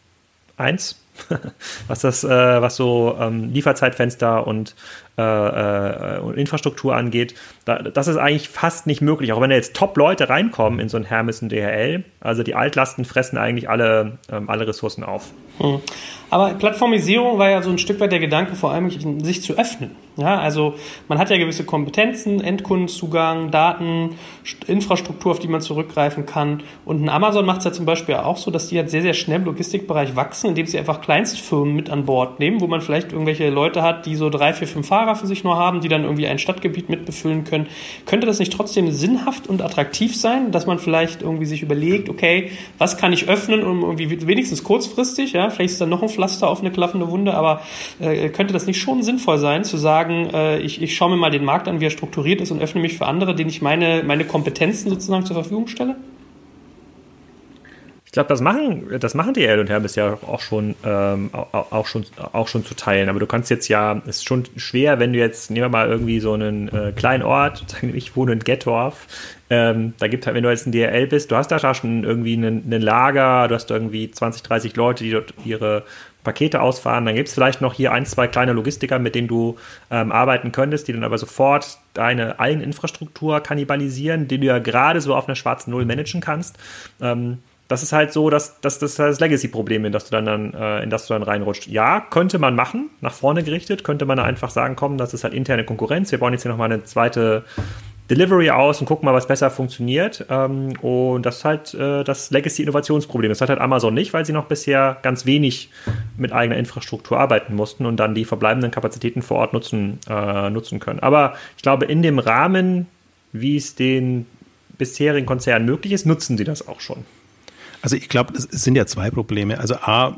was das, äh, was so ähm, Lieferzeitfenster und, äh, äh, und Infrastruktur angeht. Da, das ist eigentlich fast nicht möglich, auch wenn da jetzt Top-Leute reinkommen in so ein Hermes und D H L. Also die Altlasten fressen eigentlich alle, ähm, alle Ressourcen auf. Hm. Aber Plattformisierung war ja so ein Stück weit der Gedanke, vor allem sich zu öffnen. Ja, also man hat ja gewisse Kompetenzen, Endkundenzugang, Daten, Infrastruktur, auf die man zurückgreifen kann. Und ein Amazon macht es ja zum Beispiel auch so, dass die halt sehr, sehr schnell im Logistikbereich wachsen, indem sie einfach Kleinstfirmen mit an Bord nehmen, wo man vielleicht irgendwelche Leute hat, die so drei, vier, fünf Fahrer für sich nur haben, die dann irgendwie ein Stadtgebiet mitbefüllen können. Könnte das nicht trotzdem sinnhaft und attraktiv sein, dass man vielleicht irgendwie sich überlegt, okay, was kann ich öffnen, um irgendwie wenigstens kurzfristig, ja, vielleicht ist dann noch ein Pflaster auf eine klaffende Wunde, aber äh, könnte das nicht schon sinnvoll sein, zu sagen, äh, ich, ich schaue mir mal den Markt an, wie er strukturiert ist und öffne mich für andere, denen ich meine, meine Kompetenzen sozusagen zur Verfügung stelle? Ich glaube, das machen, das machen D H L und Hermes ja auch schon, ähm, auch, auch schon, auch schon zu teilen. Aber du kannst jetzt ja, es ist schon schwer, wenn du jetzt, nehmen wir mal irgendwie so einen äh, kleinen Ort, ich wohne in Gettorf, ähm, da gibt halt, wenn du jetzt ein D H L bist, du hast da schon irgendwie ein Lager, du hast irgendwie zwanzig, dreißig Leute, die dort ihre Pakete ausfahren, dann gibt es vielleicht noch hier ein, zwei kleine Logistiker, mit denen du ähm, arbeiten könntest, die dann aber sofort deine eigene Infrastruktur kannibalisieren, die du ja gerade so auf einer schwarzen Null managen kannst. Ähm, Das ist halt so, dass, dass das das Legacy-Problem, in das du dann, dann äh, in das du dann reinrutscht. Ja, könnte man machen, nach vorne gerichtet, könnte man einfach sagen, komm, das ist halt interne Konkurrenz, wir bauen jetzt hier nochmal eine zweite Delivery aus und gucken mal, was besser funktioniert. Ähm, und das ist halt äh, das Legacy-Innovationsproblem. Das hat halt Amazon nicht, weil sie noch bisher ganz wenig mit eigener Infrastruktur arbeiten mussten und dann die verbleibenden Kapazitäten vor Ort nutzen, äh, nutzen können. Aber ich glaube, in dem Rahmen, wie es den bisherigen Konzernen möglich ist, nutzen sie das auch schon. Also ich glaube, es sind ja zwei Probleme. Also A,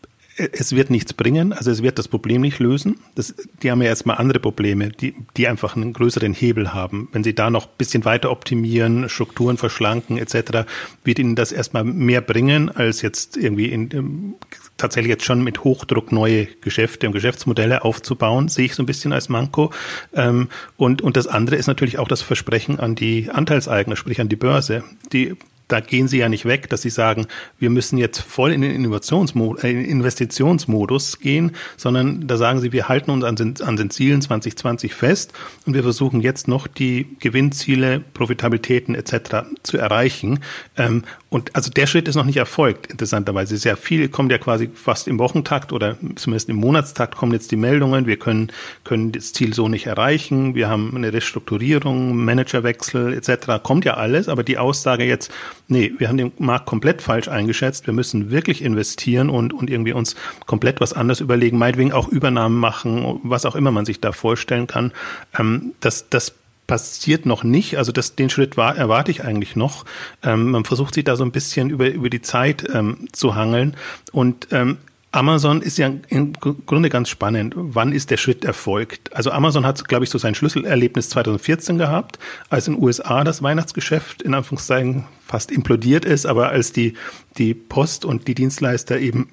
es wird nichts bringen, also es wird das Problem nicht lösen. Das, die haben ja erstmal andere Probleme, die, die einfach einen größeren Hebel haben. Wenn sie da noch ein bisschen weiter optimieren, Strukturen verschlanken et cetera, wird ihnen das erstmal mehr bringen, als jetzt irgendwie in, in, tatsächlich jetzt schon mit Hochdruck neue Geschäfte und Geschäftsmodelle aufzubauen, sehe ich so ein bisschen als Manko. Ähm, und, und das andere ist natürlich auch das Versprechen an die Anteilseigner, sprich an die Börse, die Da gehen sie ja nicht weg, dass sie sagen, wir müssen jetzt voll in den Innovationsmodus, äh, Investitionsmodus gehen, sondern da sagen sie, wir halten uns an den, an den Zielen zwanzig zwanzig fest und wir versuchen jetzt noch die Gewinnziele, Profitabilitäten et cetera zu erreichen. Ähm, und also der Schritt ist noch nicht erfolgt, interessanterweise. Sehr viel kommt ja quasi fast im Wochentakt oder zumindest im Monatstakt kommen jetzt die Meldungen, wir können, können das Ziel so nicht erreichen, wir haben eine Restrukturierung, Managerwechsel et cetera. Kommt ja alles, aber die Aussage jetzt, nee, wir haben den Markt komplett falsch eingeschätzt. Wir müssen wirklich investieren und, und irgendwie uns komplett was anderes überlegen, meinetwegen auch Übernahmen machen, was auch immer man sich da vorstellen kann. Ähm, das, das passiert noch nicht. Also das, den Schritt war, erwarte ich eigentlich noch. Ähm, man versucht sich da so ein bisschen über, über die Zeit ähm, zu hangeln. Und ähm, Amazon ist ja im Grunde ganz spannend. Wann ist der Schritt erfolgt? Also Amazon hat, glaube ich, so sein Schlüsselerlebnis zwanzig vierzehn gehabt, als in den U S A das Weihnachtsgeschäft in Anführungszeichen fast implodiert ist, aber als die, die Post und die Dienstleister eben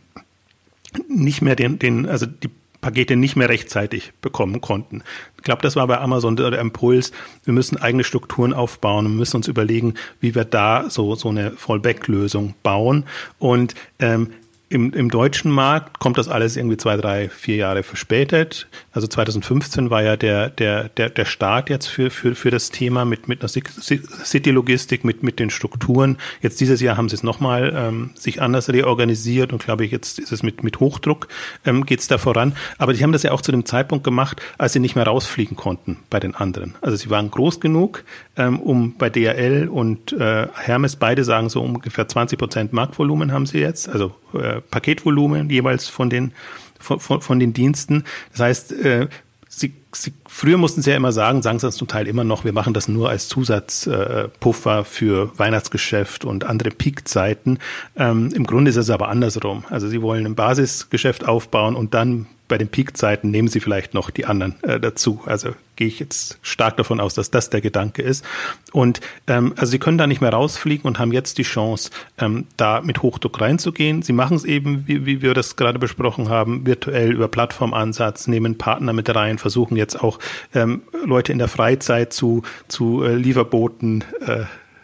nicht mehr den, den, also die Pakete nicht mehr rechtzeitig bekommen konnten. Ich glaube, das war bei Amazon der Impuls. Wir müssen eigene Strukturen aufbauen und müssen uns überlegen, wie wir da so, so eine Fallback-Lösung bauen. Und, ähm, Im, im deutschen Markt kommt das alles irgendwie zwei, drei, vier Jahre verspätet. Also zwanzig fünfzehn war ja der, der, der, der Start jetzt für, für, für das Thema mit, mit einer City-Logistik, mit, mit den Strukturen. Jetzt dieses Jahr haben sie es nochmal ähm, sich anders reorganisiert und glaube ich, jetzt ist es mit, mit Hochdruck ähm, geht's da voran. Aber die haben das ja auch zu dem Zeitpunkt gemacht, als sie nicht mehr rausfliegen konnten bei den anderen. Also sie waren groß genug, ähm, um bei D H L und äh, Hermes beide sagen so ungefähr zwanzig Prozent Marktvolumen haben sie jetzt, also äh, Paketvolumen jeweils von den von, von, von den Diensten. Das heißt, äh, sie, sie früher mussten sie ja immer sagen, sagen sie das zum Teil immer noch, wir machen das nur als Zusatzpuffer äh, für Weihnachtsgeschäft und andere Peakzeiten. Ähm, im Grunde ist es aber andersrum. Also sie wollen ein Basisgeschäft aufbauen und dann bei den Peakzeiten nehmen sie vielleicht noch die anderen äh, dazu. Also gehe ich jetzt stark davon aus, dass das der Gedanke ist. Und ähm, also sie können da nicht mehr rausfliegen und haben jetzt die Chance, ähm, da mit Hochdruck reinzugehen. Sie machen es eben, wie, wie wir das gerade besprochen haben, virtuell über Plattformansatz, nehmen Partner mit rein, versuchen jetzt auch ähm, Leute in der Freizeit zu, zu äh, Lieferboten äh,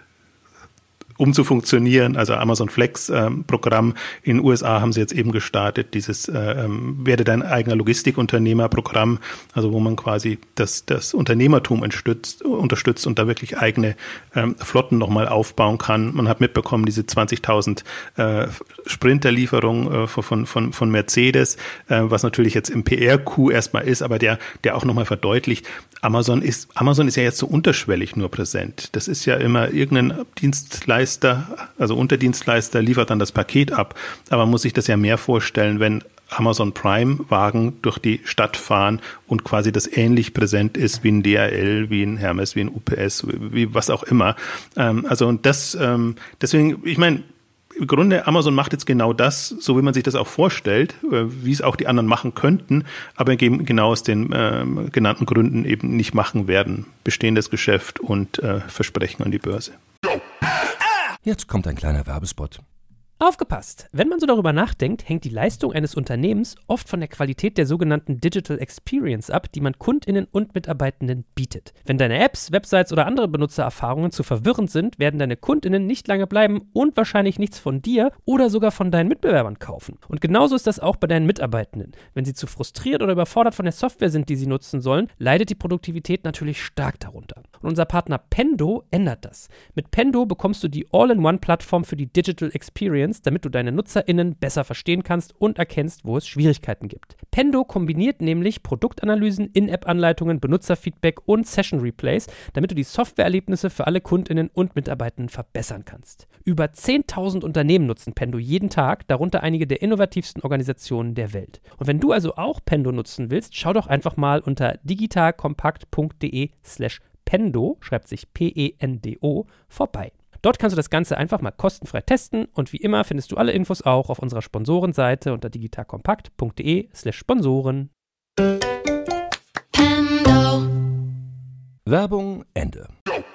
um zu funktionieren, also Amazon Flex ähm, Programm in den U S A haben sie jetzt eben gestartet, dieses ähm, werde dein eigener Logistikunternehmer Programm, also wo man quasi das, das Unternehmertum unterstützt, unterstützt und da wirklich eigene ähm, Flotten nochmal aufbauen kann. Man hat mitbekommen, diese zwanzigtausend äh, Sprinterlieferung äh, von, von, von Mercedes, äh, was natürlich jetzt im P R-Coup erstmal ist, aber der, der auch nochmal verdeutlicht, Amazon ist, Amazon ist ja jetzt so unterschwellig nur präsent. Das ist ja immer irgendein Dienstleister, also Unterdienstleister liefert dann das Paket ab. Aber man muss sich das ja mehr vorstellen, wenn Amazon Prime-Wagen durch die Stadt fahren und quasi das ähnlich präsent ist wie ein D H L, wie ein Hermes, wie ein U P S, wie was auch immer. Also und das, deswegen, ich meine, im Grunde, Amazon macht jetzt genau das, so wie man sich das auch vorstellt, wie es auch die anderen machen könnten, aber genau aus den äh, genannten Gründen eben nicht machen werden. Bestehendes Geschäft und äh, Versprechen an die Börse. Jetzt kommt ein kleiner Werbespot. Aufgepasst! Wenn man so darüber nachdenkt, hängt die Leistung eines Unternehmens oft von der Qualität der sogenannten Digital Experience ab, die man KundInnen und Mitarbeitenden bietet. Wenn deine Apps, Websites oder andere Benutzererfahrungen zu verwirrend sind, werden deine KundInnen nicht lange bleiben und wahrscheinlich nichts von dir oder sogar von deinen Mitbewerbern kaufen. Und genauso ist das auch bei deinen Mitarbeitenden. Wenn sie zu frustriert oder überfordert von der Software sind, die sie nutzen sollen, leidet die Produktivität natürlich stark darunter. Und unser Partner Pendo ändert das. Mit Pendo bekommst du die All-in-One-Plattform für die Digital Experience, damit du deine NutzerInnen besser verstehen kannst und erkennst, wo es Schwierigkeiten gibt. Pendo kombiniert nämlich Produktanalysen, In-App-Anleitungen, Benutzerfeedback und Session-Replays, damit du die Softwareerlebnisse für alle KundInnen und Mitarbeitenden verbessern kannst. Über zehntausend Unternehmen nutzen Pendo jeden Tag, darunter einige der innovativsten Organisationen der Welt. Und wenn du also auch Pendo nutzen willst, schau doch einfach mal unter digitalkompakt.de slash Pendo, schreibt sich P E N D O, vorbei. Dort kannst du das Ganze einfach mal kostenfrei testen und wie immer findest du alle Infos auch auf unserer Sponsorenseite unter digitalkompakt.de slash Sponsoren. Werbung Ende.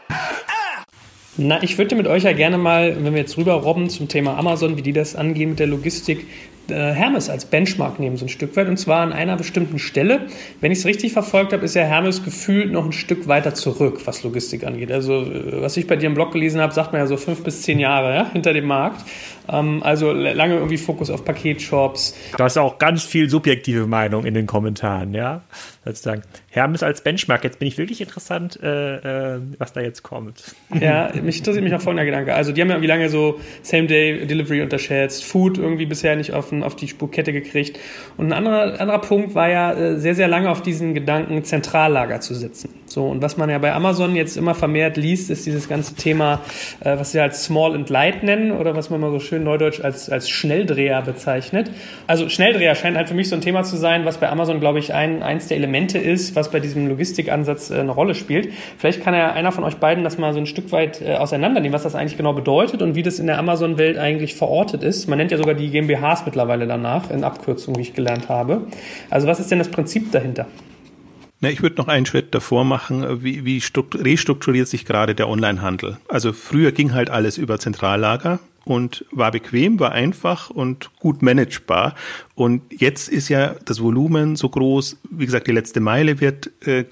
Na, ich würde mit euch ja gerne mal, wenn wir jetzt rüber robben zum Thema Amazon, wie die das angehen mit der Logistik, äh, Hermes als Benchmark nehmen, so ein Stück weit, und zwar an einer bestimmten Stelle. Wenn ich es richtig verfolgt habe, ist ja Hermes gefühlt noch ein Stück weiter zurück, was Logistik angeht. Also, was ich bei dir im Blog gelesen habe, sagt man ja so fünf bis zehn Jahre ja, hinter dem Markt. Ähm, also lange irgendwie Fokus auf Paketshops. Da ist auch ganz viel subjektive Meinung in den Kommentaren, ja. Sozusagen Hermes als Benchmark. Jetzt bin ich wirklich interessant, äh, äh, was da jetzt kommt. Ja, mich interessiert mich auch folgender Gedanke. Also die haben ja irgendwie lange so Same-Day-Delivery unterschätzt, Food irgendwie bisher nicht auf, auf die Spurkette gekriegt. Und ein anderer, anderer Punkt war ja äh, sehr, sehr lange auf diesen Gedanken, Zentrallager zu setzen. So, und was man ja bei Amazon jetzt immer vermehrt liest, ist dieses ganze Thema, äh, was sie als Small and Light nennen oder was man mal so schön neudeutsch als, als Schnelldreher bezeichnet. Also Schnelldreher scheint halt für mich so ein Thema zu sein, was bei Amazon, glaube ich, ein, eins der Elemente ist, was bei diesem Logistikansatz äh, eine Rolle spielt. Vielleicht kann ja einer von euch beiden das mal so ein Stück weit äh, auseinandernehmen, was das eigentlich genau bedeutet und wie das in der Amazon-Welt eigentlich verortet ist. Man nennt ja sogar die GmbHs mittlerweile danach, in Abkürzung, wie ich gelernt habe. Also was ist denn das Prinzip dahinter? Na, ich würde noch einen Schritt davor machen, wie, wie restrukturiert sich gerade der Onlinehandel. Also früher ging halt alles über Zentrallager und war bequem, war einfach und gut managebar. Und jetzt ist ja das Volumen so groß, wie gesagt, die letzte Meile wird äh,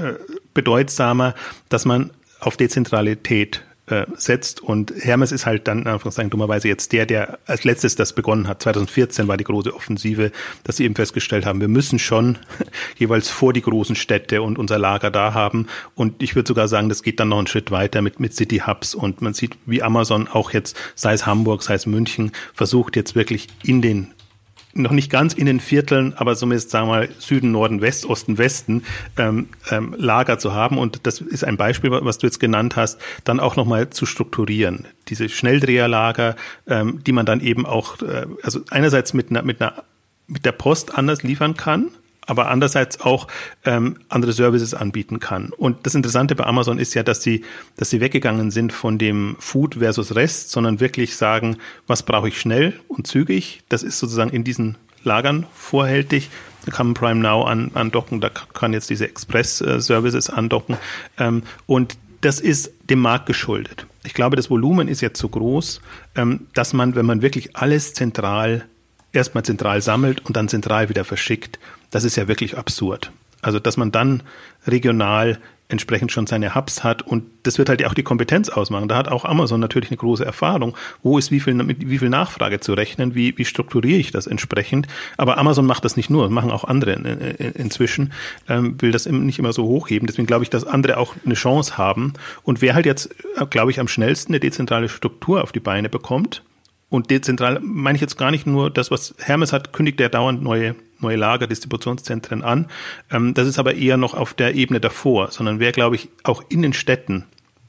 bedeutsamer, dass man auf Dezentralität äh, setzt. Und Hermes ist halt dann, einfach sagen, dummerweise jetzt der, der als letztes das begonnen hat. zwanzig vierzehn war die große Offensive, dass sie eben festgestellt haben, wir müssen schon jeweils vor die großen Städte und unser Lager da haben. Und ich würde sogar sagen, das geht dann noch einen Schritt weiter mit, mit City Hubs. Und man sieht, wie Amazon auch jetzt, sei es Hamburg, sei es München, versucht jetzt wirklich in den noch nicht ganz in den Vierteln, aber zumindest, sagen wir mal, Süden, Norden, West, Osten, Westen ähm, ähm, Lager zu haben. Und das ist ein Beispiel, was du jetzt genannt hast, dann auch nochmal zu strukturieren. Diese Schnelldreherlager, ähm, die man dann eben auch, äh, also einerseits mit einer, mit einer, mit der Post anders liefern kann, aber andererseits auch ähm, andere Services anbieten kann. Und das Interessante bei Amazon ist ja, dass sie, dass sie weggegangen sind von dem Food versus Rest, sondern wirklich sagen, was brauche ich schnell und zügig. Das ist sozusagen in diesen Lagern vorhältig. Da kann man Prime Now an, andocken, da kann jetzt diese Express-Services andocken. Ähm, und das ist dem Markt geschuldet. Ich glaube, das Volumen ist jetzt so groß, ähm, dass man, wenn man wirklich alles zentral erstmal zentral sammelt und dann zentral wieder verschickt, das ist ja wirklich absurd. Also, dass man dann regional entsprechend schon seine Hubs hat und das wird halt auch die Kompetenz ausmachen. Da hat auch Amazon natürlich eine große Erfahrung. Wo ist wie viel, mit wie viel Nachfrage zu rechnen? Wie, wie strukturiere ich das entsprechend? Aber Amazon macht das nicht nur, machen auch andere in, in, inzwischen, ähm, will das nicht immer so hochheben. Deswegen glaube ich, dass andere auch eine Chance haben. Und wer halt jetzt, glaube ich, am schnellsten eine dezentrale Struktur auf die Beine bekommt, und dezentral meine ich jetzt gar nicht nur das, was Hermes hat, kündigt er dauernd neue neue Lager, Distributionszentren an. Ähm, das ist aber eher noch auf der Ebene davor, sondern wer, glaube ich, auch in den Städten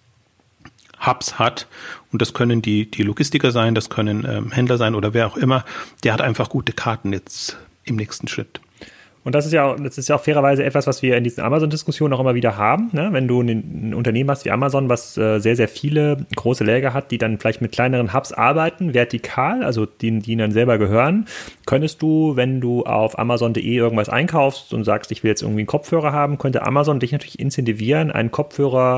Hubs hat, und das können die die Logistiker sein, das können ähm, Händler sein oder wer auch immer, der hat einfach gute Karten jetzt im nächsten Schritt. Und das ist ja, das ist ja auch fairerweise etwas, was wir in diesen Amazon-Diskussionen auch immer wieder haben. Ne? Wenn du ein, ein Unternehmen hast wie Amazon, was äh, sehr, sehr viele große Läger hat, die dann vielleicht mit kleineren Hubs arbeiten, vertikal, also die, die ihnen dann selber gehören, könntest du, wenn du auf amazon punkt de irgendwas einkaufst und sagst, ich will jetzt irgendwie einen Kopfhörer haben, könnte Amazon dich natürlich incentivieren, einen Kopfhörer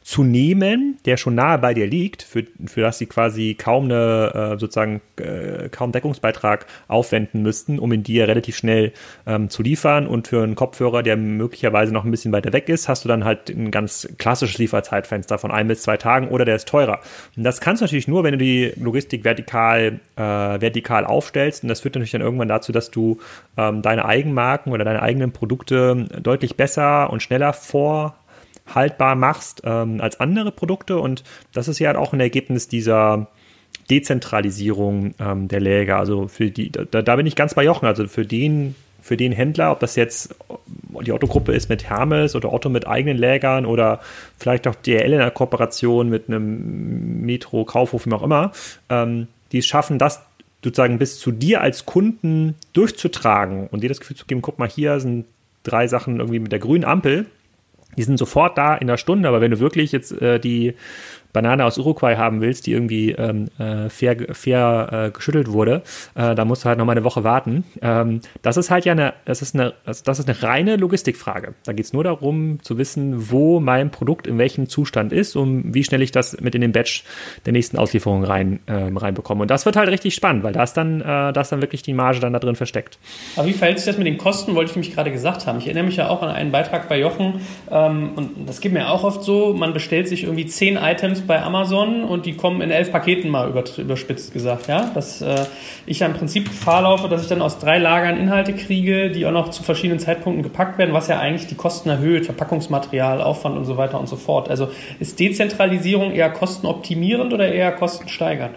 zu nehmen, der schon nahe bei dir liegt, für, für das sie quasi kaum eine, äh, sozusagen äh, kaum Deckungsbeitrag aufwenden müssten, um ihn dir relativ schnell ähm, zu liefern. Und für einen Kopfhörer, der möglicherweise noch ein bisschen weiter weg ist, hast du dann halt ein ganz klassisches Lieferzeitfenster von ein bis zwei Tagen oder der ist teurer. Und das kannst du natürlich nur, wenn du die Logistik vertikal, äh, vertikal aufstellst. Und das führt natürlich dann irgendwann dazu, dass du ähm, deine Eigenmarken oder deine eigenen Produkte deutlich besser und schneller vor haltbar machst ähm, als andere Produkte, und das ist ja halt auch ein Ergebnis dieser Dezentralisierung ähm, der Läger. Also für die, da, da bin ich ganz bei Jochen, also für den, für den Händler, ob das jetzt die Otto-Gruppe ist mit Hermes oder Otto mit eigenen Lägern oder vielleicht auch D H L in einer Kooperation mit einem Metro, Kaufhof, wie auch immer, ähm, die es schaffen, das sozusagen bis zu dir als Kunden durchzutragen und dir das Gefühl zu geben, guck mal, hier sind drei Sachen irgendwie mit der grünen Ampel. Die sind sofort da in einer Stunde, aber wenn du wirklich jetzt äh, die Banane aus Uruguay haben willst, die irgendwie ähm, äh, fair, fair äh, geschüttelt wurde, äh, da musst du halt noch mal eine Woche warten. Ähm, das ist halt ja eine, das ist eine, das ist eine reine Logistikfrage. Da geht es nur darum, zu wissen, wo mein Produkt in welchem Zustand ist, um wie schnell ich das mit in den Batch der nächsten Auslieferung rein, ähm, reinbekomme. Und das wird halt richtig spannend, weil da ist dann, äh, da ist dann wirklich die Marge dann da drin versteckt. Aber wie verhält sich das mit den Kosten, wollte ich nämlich gerade gesagt haben. Ich erinnere mich ja auch an einen Beitrag bei Jochen, ähm, und das geht mir auch oft so, man bestellt sich irgendwie zehn Items bei Amazon und die kommen in elf Paketen, mal überspitzt gesagt, ja, dass äh, ich ja im Prinzip Gefahr laufe, dass ich dann aus drei Lagern Inhalte kriege, die auch noch zu verschiedenen Zeitpunkten gepackt werden, was ja eigentlich die Kosten erhöht, Verpackungsmaterial, Aufwand und so weiter und so fort. Also ist Dezentralisierung eher kostenoptimierend oder eher kostensteigernd?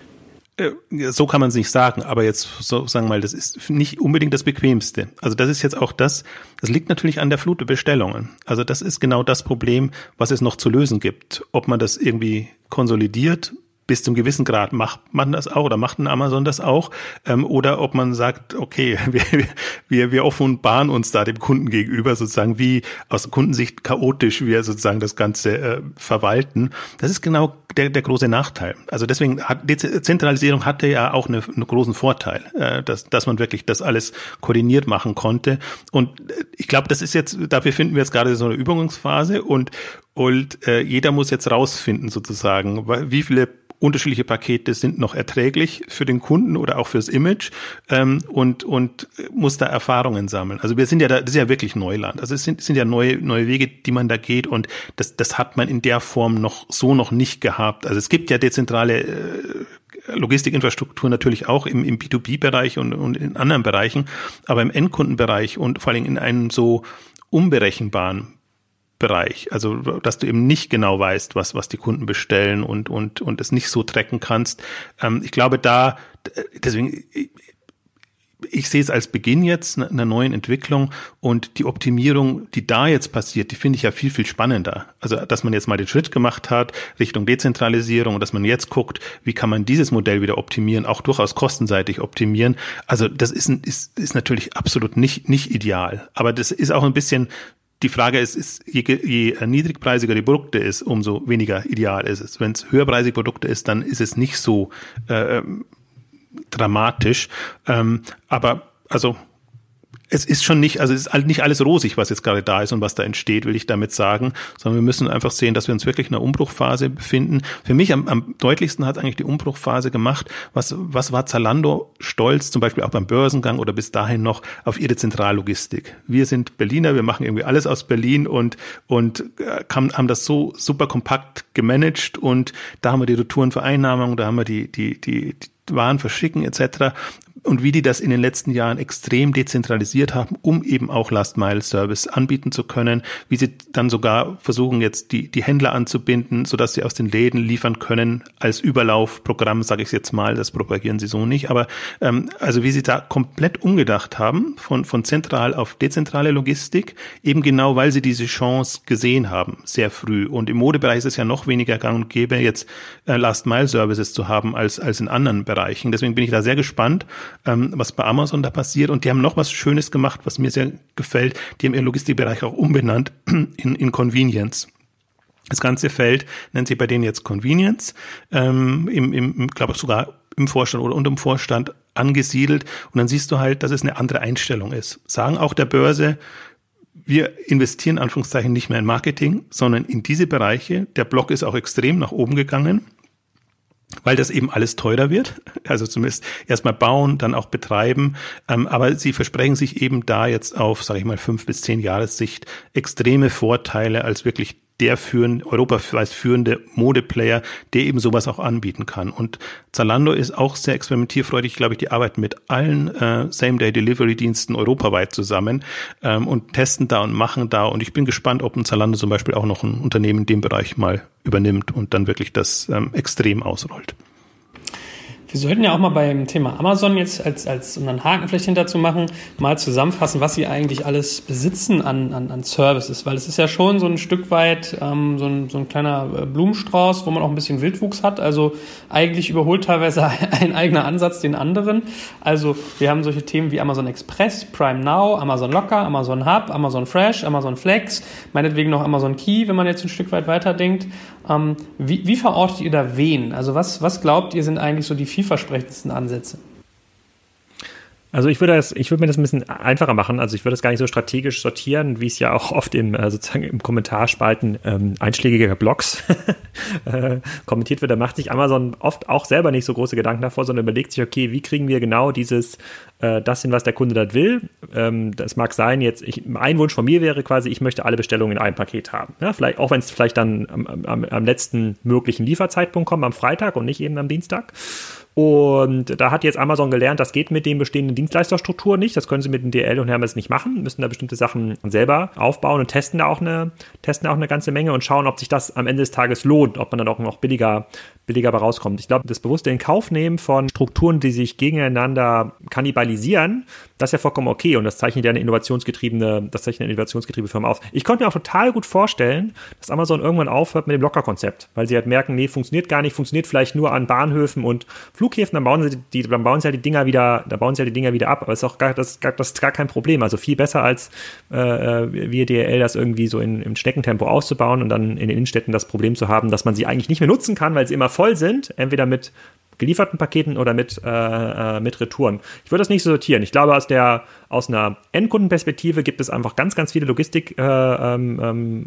So kann man es nicht sagen, aber jetzt so sagen wir mal, das ist nicht unbedingt das Bequemste. Also das ist jetzt auch das, das liegt natürlich an der Flut der Bestellungen. Also das ist genau das Problem, was es noch zu lösen gibt. Ob man das irgendwie konsolidiert, bis zum gewissen Grad macht man das auch oder macht ein Amazon das auch, ähm, oder ob man sagt, okay, wir, wir, wir offenbaren uns da dem Kunden gegenüber sozusagen, wie aus Kundensicht chaotisch wir sozusagen das Ganze äh, verwalten. Das ist genau der, der große Nachteil. Also deswegen hat Dezentralisierung hatte ja auch eine, einen großen Vorteil, äh, dass, dass man wirklich das alles koordiniert machen konnte. Und ich glaube, das ist jetzt, dafür finden wir jetzt gerade so eine Übungsphase und, und äh, jeder muss jetzt rausfinden sozusagen, wie viele unterschiedliche Pakete sind noch erträglich für den Kunden oder auch fürs Image, ähm, und und muss da Erfahrungen sammeln. Also wir sind ja da, das ist ja wirklich Neuland. Also es sind sind ja neue neue Wege, die man da geht, und das das hat man in der Form noch so noch nicht gehabt. Also es gibt ja dezentrale äh, Logistikinfrastruktur natürlich auch im, im B zwei B-Bereich und, und in anderen Bereichen, aber im Endkundenbereich und vor allem in einem so unberechenbaren Bereich, also dass du eben nicht genau weißt, was was die Kunden bestellen und und und es nicht so tracken kannst. Ähm, ich glaube, da deswegen ich, ich sehe es als Beginn jetzt einer neuen Entwicklung, und die Optimierung, die da jetzt passiert, die finde ich ja viel viel spannender. Also dass man jetzt mal den Schritt gemacht hat Richtung Dezentralisierung und dass man jetzt guckt, wie kann man dieses Modell wieder optimieren, auch durchaus kostenseitig optimieren. Also das ist ist ist natürlich absolut nicht nicht ideal, aber das ist auch ein bisschen. Die Frage ist, ist je, je niedrigpreisiger die Produkte ist, umso weniger ideal ist es. Wenn es höherpreisige Produkte ist, dann ist es nicht so äh, dramatisch. Ähm, aber also es ist schon nicht, also es ist nicht alles rosig, was jetzt gerade da ist und was da entsteht, will ich damit sagen, sondern wir müssen einfach sehen, dass wir uns wirklich in einer Umbruchphase befinden. Für mich am, am deutlichsten hat eigentlich die Umbruchphase gemacht, was, was war Zalando stolz, zum Beispiel auch beim Börsengang oder bis dahin noch, auf ihre Zentrallogistik. Wir sind Berliner, wir machen irgendwie alles aus Berlin und, und haben, haben das so super kompakt gemanagt, und da haben wir die Retourenvereinnahmung, da haben wir die, die, die, die Waren verschicken et cetera. Und wie die das in den letzten Jahren extrem dezentralisiert haben, um eben auch Last-Mile-Service anbieten zu können, wie sie dann sogar versuchen, jetzt die die Händler anzubinden, sodass sie aus den Läden liefern können als Überlaufprogramm, sage ich jetzt mal, das propagieren sie so nicht, aber ähm, also wie sie da komplett umgedacht haben, von von zentral auf dezentrale Logistik, eben genau, weil sie diese Chance gesehen haben, sehr früh. Und im Modebereich ist es ja noch weniger gang und gäbe, jetzt äh, Last-Mile-Services zu haben als als in anderen Bereichen. Deswegen bin ich da sehr gespannt, ähm, was bei Amazon da passiert. Und die haben noch was Schönes gemacht, was mir sehr gefällt. Die haben ihren Logistikbereich auch umbenannt in, in Convenience. Das ganze Feld nennt sich bei denen jetzt Convenience, ähm, im, im, glaube ich sogar im Vorstand oder unterm Vorstand angesiedelt. Und dann siehst du halt, dass es eine andere Einstellung ist. Sagen auch der Börse, wir investieren in Anführungszeichen nicht mehr in Marketing, sondern in diese Bereiche. Der Blog ist auch extrem nach oben gegangen, weil das eben alles teurer wird. Also zumindest erstmal bauen, dann auch betreiben. Aber sie versprechen sich eben da jetzt auf, sage ich mal, fünf bis zehn Jahressicht extreme Vorteile als wirklich der führende, europaweit führende Modeplayer, der eben sowas auch anbieten kann. Und Zalando ist auch sehr experimentierfreudig. Ich glaube, die arbeiten mit allen äh, Same-Day-Delivery-Diensten europaweit zusammen ähm, und testen da und machen da. Und ich bin gespannt, ob ein Zalando zum Beispiel auch noch ein Unternehmen in dem Bereich mal übernimmt und dann wirklich das ähm, extrem ausrollt. Wir sollten ja auch mal beim Thema Amazon jetzt, als, als um einen Haken vielleicht hinter zu machen, mal zusammenfassen, was sie eigentlich alles besitzen an, an, an Services, weil es ist ja schon so ein Stück weit ähm, so, ein, so ein kleiner Blumenstrauß, wo man auch ein bisschen Wildwuchs hat, also eigentlich überholt teilweise ein eigener Ansatz den anderen. Also wir haben solche Themen wie Amazon Express, Prime Now, Amazon Locker, Amazon Hub, Amazon Fresh, Amazon Flex, meinetwegen noch Amazon Key, wenn man jetzt ein Stück weit weiterdenkt. Ähm, wie, wie verortet ihr da wen? Also was, was glaubt ihr sind eigentlich so die vielversprechendsten Ansätze? Also ich würde das, ich würde mir das ein bisschen einfacher machen. Also ich würde das gar nicht so strategisch sortieren, wie es ja auch oft im äh, sozusagen im Kommentarspalten ähm, einschlägiger Blogs äh, kommentiert wird. Da macht sich Amazon oft auch selber nicht so große Gedanken davor, sondern überlegt sich, okay, wie kriegen wir genau dieses äh, das hin, was der Kunde das will. Ähm, das mag sein, jetzt ich, ein Wunsch von mir wäre quasi, ich möchte alle Bestellungen in einem Paket haben. Ja, vielleicht auch wenn es vielleicht dann am, am, am letzten möglichen Lieferzeitpunkt kommt, am Freitag und nicht eben am Dienstag. Und da hat jetzt Amazon gelernt, das geht mit den bestehenden Dienstleisterstrukturen nicht. Das können sie mit den D L und Hermes nicht machen. Müssen da bestimmte Sachen selber aufbauen und testen da auch eine, testen da auch eine ganze Menge und schauen, ob sich das am Ende des Tages lohnt, ob man dann auch noch billiger, billiger bei rauskommt. Ich glaube, das bewusste in Kauf nehmen von Strukturen, die sich gegeneinander kannibalisieren, das ist ja vollkommen okay und das zeichnet ja eine innovationsgetriebene, das zeichnet eine innovationsgetriebene Firma aus. Ich konnte mir auch total gut vorstellen, dass Amazon irgendwann aufhört mit dem Locker-Konzept, weil sie halt merken, nee, funktioniert gar nicht, funktioniert vielleicht nur an Bahnhöfen und Flughäfen, dann bauen sie die, dann bauen sie ja die Dinger wieder, da bauen sie ja die Dinger wieder ab, aber ist auch gar, das, das ist gar kein Problem, also viel besser als äh, wir D H L das irgendwie so in, im Schneckentempo auszubauen und dann in den Innenstädten das Problem zu haben, dass man sie eigentlich nicht mehr nutzen kann, weil sie immer voll sind, entweder mit gelieferten Paketen oder mit, äh, mit Retouren. Ich würde das nicht so sortieren. Ich glaube, aus der aus einer Endkundenperspektive gibt es einfach ganz, ganz viele Logistikleistungen,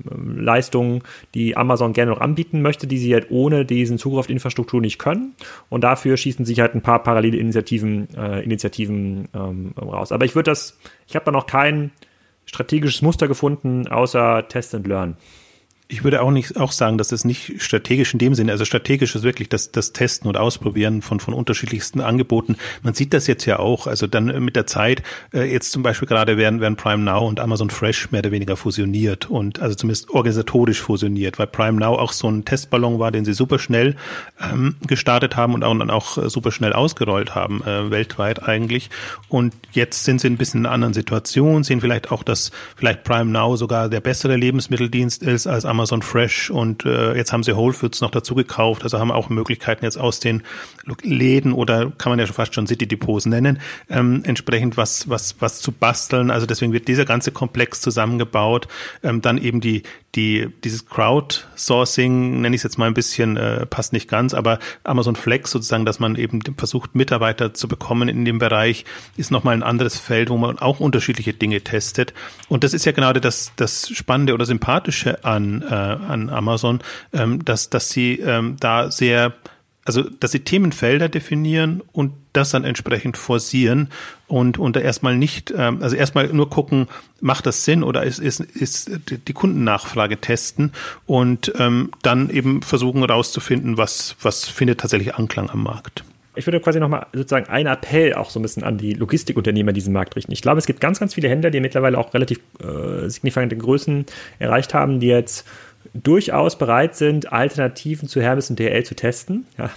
äh, ähm, die Amazon gerne noch anbieten möchte, die sie halt ohne diesen Zugriff auf die Infrastruktur nicht können. Und dafür schießen sich halt ein paar parallele Initiativen, äh, Initiativen ähm, raus. Aber ich würde das, ich habe da noch kein strategisches Muster gefunden, außer Test and Learn. Ich würde auch nicht auch sagen, dass es nicht strategisch in dem Sinne, also strategisch ist wirklich das, das Testen und Ausprobieren von, von unterschiedlichsten Angeboten. Man sieht das jetzt ja auch, also dann mit der Zeit, äh, jetzt zum Beispiel gerade werden, werden Prime Now und Amazon Fresh mehr oder weniger fusioniert und also zumindest organisatorisch fusioniert, weil Prime Now auch so ein Testballon war, den sie super schnell ähm, gestartet haben und auch, dann auch äh, super schnell ausgerollt haben, äh, weltweit eigentlich. Und jetzt sind sie ein bisschen in einer anderen Situation, sehen vielleicht auch, dass vielleicht Prime Now sogar der bessere Lebensmitteldienst ist als Amazon Amazon Fresh und äh, jetzt haben sie Whole Foods noch dazu gekauft, also haben auch Möglichkeiten jetzt aus den Läden oder kann man ja schon fast schon City Depots nennen, ähm, entsprechend was was was zu basteln. Also deswegen wird dieser ganze Komplex zusammengebaut. Ähm, dann eben die die dieses Crowdsourcing, nenne ich es jetzt mal ein bisschen, äh, passt nicht ganz, aber Amazon Flex sozusagen, dass man eben versucht Mitarbeiter zu bekommen in dem Bereich, ist nochmal ein anderes Feld, wo man auch unterschiedliche Dinge testet. Und das ist ja gerade das das Spannende oder Sympathische an äh, an Amazon, ähm, dass dass sie ähm, da sehr, also dass sie Themenfelder definieren und das dann entsprechend forcieren und und da erstmal nicht, ähm, also erstmal nur gucken, macht das Sinn oder ist ist ist die Kundennachfrage testen und ähm, dann eben versuchen herauszufinden, was was findet tatsächlich Anklang am Markt. Ich würde quasi nochmal sozusagen einen Appell auch so ein bisschen an die Logistikunternehmer in diesem Markt richten. Ich glaube, es gibt ganz, ganz viele Händler, die mittlerweile auch relativ äh, signifikante Größen erreicht haben, die jetzt durchaus bereit sind, Alternativen zu Hermes und D H L zu testen, ja.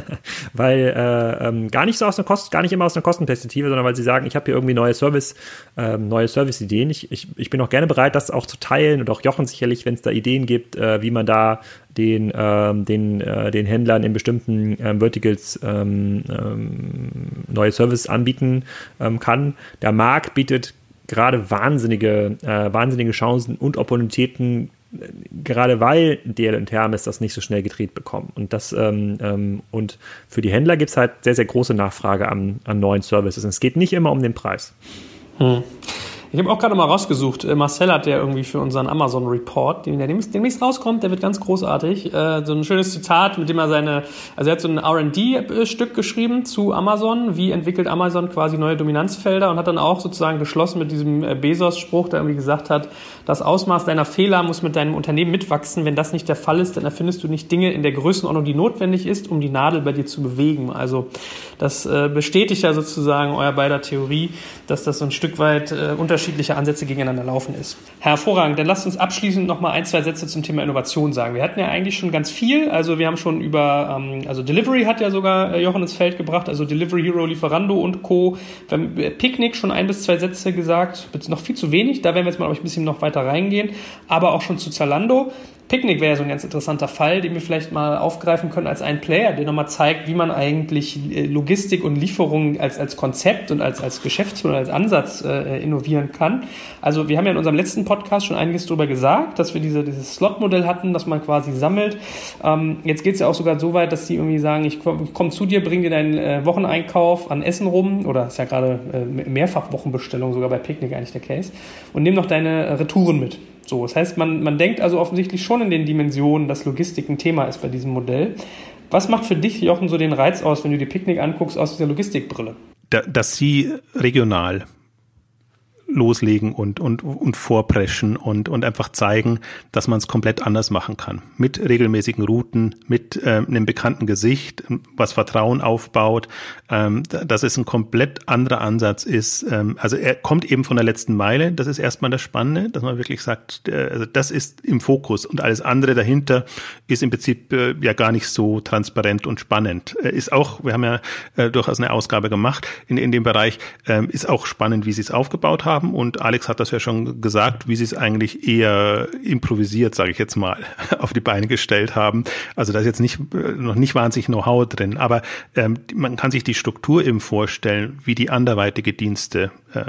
weil äh, ähm, gar nicht so aus einer Kosten, gar nicht immer aus einer Kostenperspektive, sondern weil sie sagen, ich habe hier irgendwie neue Service, ähm, neue Service-Ideen. Ich, ich, ich bin auch gerne bereit, das auch zu teilen und auch Jochen sicherlich, wenn es da Ideen gibt, äh, wie man da den ähm, den äh, den Händlern in bestimmten ähm, Verticals ähm, ähm, neue Services anbieten ähm, kann. Der Markt bietet gerade wahnsinnige äh, wahnsinnige Chancen und Opportunitäten, gerade weil D L und Hermes das nicht so schnell gedreht bekommen. Und das ähm, ähm, und für die Händler gibt es halt sehr, sehr große Nachfrage an, an neuen Services. Und es geht nicht immer um den Preis. Hm. Ich habe auch gerade mal rausgesucht, Marcel hat ja irgendwie für unseren Amazon-Report, den der demnächst rauskommt, der wird ganz großartig, äh, so ein schönes Zitat, mit dem er seine, also er hat so ein R and D-Stück geschrieben zu Amazon, wie entwickelt Amazon quasi neue Dominanzfelder, und hat dann auch sozusagen geschlossen mit diesem Bezos-Spruch, der irgendwie gesagt hat, das Ausmaß deiner Fehler muss mit deinem Unternehmen mitwachsen. Wenn das nicht der Fall ist, dann erfindest du nicht Dinge in der Größenordnung, die notwendig ist, um die Nadel bei dir zu bewegen. Also das äh, bestätigt ja sozusagen euer beider Theorie, dass das so ein Stück weit äh, unterschiedliche Ansätze gegeneinander laufen ist. Hervorragend, dann lasst uns abschließend noch mal ein, zwei Sätze zum Thema Innovation sagen. Wir hatten ja eigentlich schon ganz viel, also wir haben schon über, ähm, also Delivery hat ja sogar äh, Jochen ins Feld gebracht, also Delivery Hero, Lieferando und Co. Wir haben äh, Picnic schon ein bis zwei Sätze gesagt, noch viel zu wenig, da werden wir jetzt mal ein bisschen noch weiter reingehen, aber auch schon zu Zalando. Picnic wäre ja so ein ganz interessanter Fall, den wir vielleicht mal aufgreifen können als einen Player, der nochmal zeigt, wie man eigentlich Logistik und Lieferung als, als Konzept und als, als Geschäftsmodell, als Ansatz äh, innovieren kann. Also wir haben ja in unserem letzten Podcast schon einiges darüber gesagt, dass wir diese, dieses Slot-Modell hatten, dass man quasi sammelt. Ähm, jetzt geht es ja auch sogar so weit, dass die irgendwie sagen, ich komme komm zu dir, bring dir deinen äh, Wocheneinkauf an Essen rum, oder ist ja gerade äh, mehrfach Wochenbestellung sogar bei Picnic eigentlich der Case, und nimm noch deine äh, Retouren mit. So, das heißt, man, man denkt also offensichtlich schon in den Dimensionen, dass Logistik ein Thema ist bei diesem Modell. Was macht für dich, Jochen, so den Reiz aus, wenn du die Picnic anguckst, aus dieser Logistikbrille? Da, dass sie regional loslegen und, und, und vorpreschen und, und einfach zeigen, dass man es komplett anders machen kann. Mit regelmäßigen Routen, mit äh, einem bekannten Gesicht, was Vertrauen aufbaut, ähm, dass es ein komplett anderer Ansatz ist. Ähm, also er kommt eben von der letzten Meile. Das ist erstmal das Spannende, dass man wirklich sagt, äh, also das ist im Fokus, und alles andere dahinter ist im Prinzip äh, ja gar nicht so transparent und spannend. Äh, ist auch, wir haben ja äh, durchaus eine Ausgabe gemacht in, in dem Bereich, äh, ist auch spannend, wie sie es aufgebaut haben. Und Alex hat das ja schon gesagt, wie sie es eigentlich eher improvisiert, sage ich jetzt mal, auf die Beine gestellt haben. Also da ist jetzt nicht noch nicht wahnsinnig Know-how drin, aber ähm, man kann sich die Struktur eben vorstellen, wie die anderweitige Dienste äh,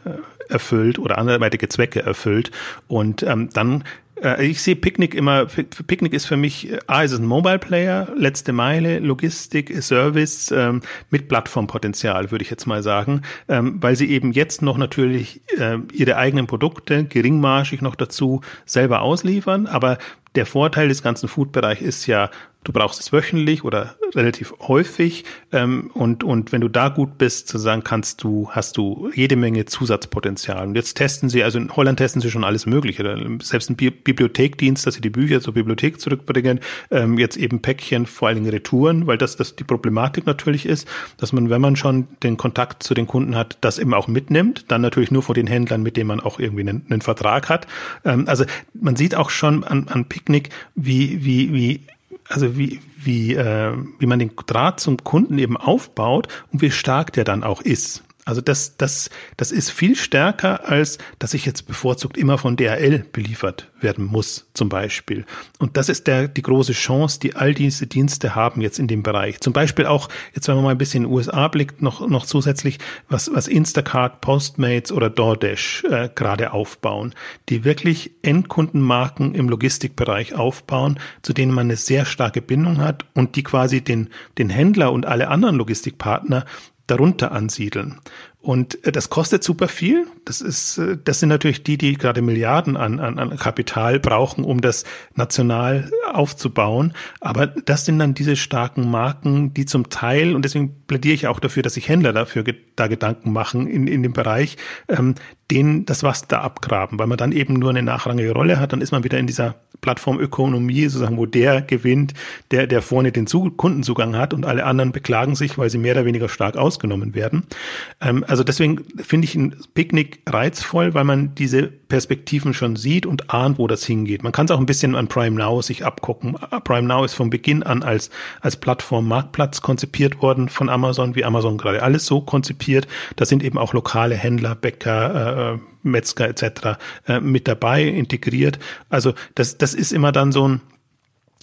erfüllt oder anderweitige Zwecke erfüllt. Und ähm, dann ich sehe Picnic immer, Picnic ist für mich, A, ist es ein Mobile Player, letzte Meile, Logistik, Service ähm, mit Plattformpotenzial, würde ich jetzt mal sagen, ähm, weil sie eben jetzt noch natürlich äh, ihre eigenen Produkte geringmargig noch dazu selber ausliefern, aber der Vorteil des ganzen Food-Bereichs ist ja, du brauchst es wöchentlich oder relativ häufig, ähm, und und wenn du da gut bist, sozusagen kannst du, hast du jede Menge Zusatzpotenzial. Und jetzt testen sie, also in Holland testen sie schon alles Mögliche. Selbst ein Bi- Bibliothekdienst, dass sie die Bücher zur Bibliothek zurückbringen, ähm, jetzt eben Päckchen, vor allen Dingen Retouren, weil das das die Problematik natürlich ist, dass man, wenn man schon den Kontakt zu den Kunden hat, das eben auch mitnimmt. Dann natürlich nur vor den Händlern, mit denen man auch irgendwie einen, einen Vertrag hat. Ähm, also man sieht auch schon an, an Picnic, wie wie wie Also wie wie äh, wie man den Draht zum Kunden eben aufbaut und wie stark der dann auch ist. Also das das das ist viel stärker, als dass ich jetzt bevorzugt immer von D H L beliefert werden muss zum Beispiel. Und das ist der die große Chance, die all diese Dienste haben jetzt in dem Bereich. Zum Beispiel auch, jetzt wenn man mal ein bisschen in den U S A blickt, noch noch zusätzlich, was was Instacart, Postmates oder DoorDash äh, gerade aufbauen, die wirklich Endkundenmarken im Logistikbereich aufbauen, zu denen man eine sehr starke Bindung hat und die quasi den den Händler und alle anderen Logistikpartner darunter ansiedeln. Und das kostet super viel. Das ist, das sind natürlich die, die gerade Milliarden an, an, an Kapital brauchen, um das national aufzubauen. Aber das sind dann diese starken Marken, die zum Teil, und deswegen plädiere ich auch dafür, dass sich Händler dafür da Gedanken machen in, in dem Bereich, ähm, denen das Wasser da abgraben, weil man dann eben nur eine nachrangige Rolle hat. Dann ist man wieder in dieser Plattformökonomie, sozusagen, wo der gewinnt, der, der vorne den Kundenzugang hat, und alle anderen beklagen sich, weil sie mehr oder weniger stark ausgenommen werden. Ähm, Also deswegen finde ich ein Picnic reizvoll, weil man diese Perspektiven schon sieht und ahnt, wo das hingeht. Man kann es auch ein bisschen an Prime Now sich abgucken. Prime Now ist von Beginn an als als Plattform Marktplatz konzipiert worden von Amazon, wie Amazon gerade alles so konzipiert. Da sind eben auch lokale Händler, Bäcker, äh, Metzger et cetera äh, mit dabei, integriert. Also das das ist immer dann so ein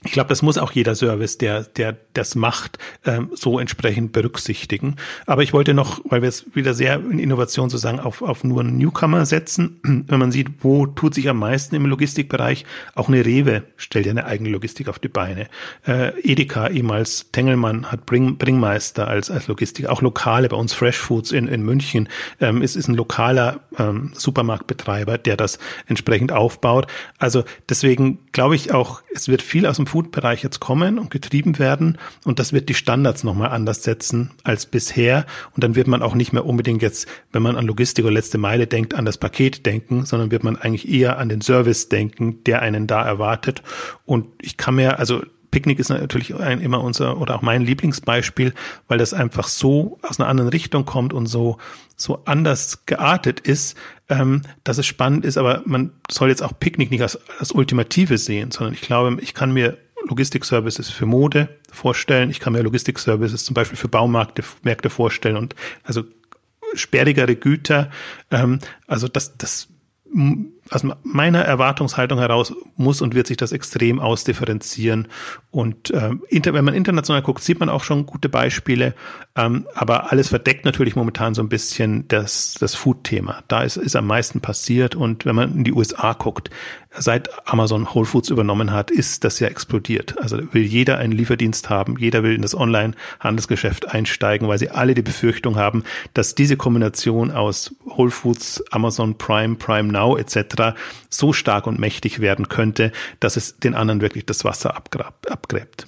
Ich glaube, das muss auch jeder Service, der der das macht, ähm, so entsprechend berücksichtigen. Aber ich wollte noch, weil wir es wieder sehr in Innovation sozusagen auf auf nur einen Newcomer setzen, wenn man sieht, wo tut sich am meisten im Logistikbereich, auch eine Rewe stellt ja eine eigene Logistik auf die Beine. Äh, Edeka, ehemals Tengelmann, hat Bring, Bringmeister als als Logistik, auch Lokale, bei uns Fresh Foods in in München, ähm, ist ist ein lokaler ähm, Supermarktbetreiber, der das entsprechend aufbaut. Also deswegen glaube ich auch, es wird viel aus dem Food-Bereich jetzt kommen und getrieben werden und das wird die Standards nochmal anders setzen als bisher und dann wird man auch nicht mehr unbedingt jetzt, wenn man an Logistik oder letzte Meile denkt, an das Paket denken, sondern wird man eigentlich eher an den Service denken, der einen da erwartet und ich kann mir, also Picknick ist natürlich ein, immer unser oder auch mein Lieblingsbeispiel, weil das einfach so aus einer anderen Richtung kommt und so so anders geartet ist, ähm, dass es spannend ist. Aber man soll jetzt auch Picknick nicht als das Ultimative sehen, sondern ich glaube, ich kann mir Logistik-Services für Mode vorstellen. Ich kann mir Logistik-Services zum Beispiel für Baumärkte Märkte vorstellen und also sperrigere Güter. Ähm, also das das aus meiner Erwartungshaltung heraus muss und wird sich das extrem ausdifferenzieren. Und äh, inter, wenn man international guckt, sieht man auch schon gute Beispiele. Ähm, aber alles verdeckt natürlich momentan so ein bisschen das, das Food-Thema. Da ist, ist am meisten passiert. Und wenn man in die U S A guckt, seit Amazon Whole Foods übernommen hat, ist das ja explodiert. Also will jeder einen Lieferdienst haben. Jeder will in das Online-Handelsgeschäft einsteigen, weil sie alle die Befürchtung haben, dass diese Kombination aus Whole Foods, Amazon Prime, Prime Now et cetera so stark und mächtig werden könnte, dass es den anderen wirklich das Wasser abgrab, abgräbt.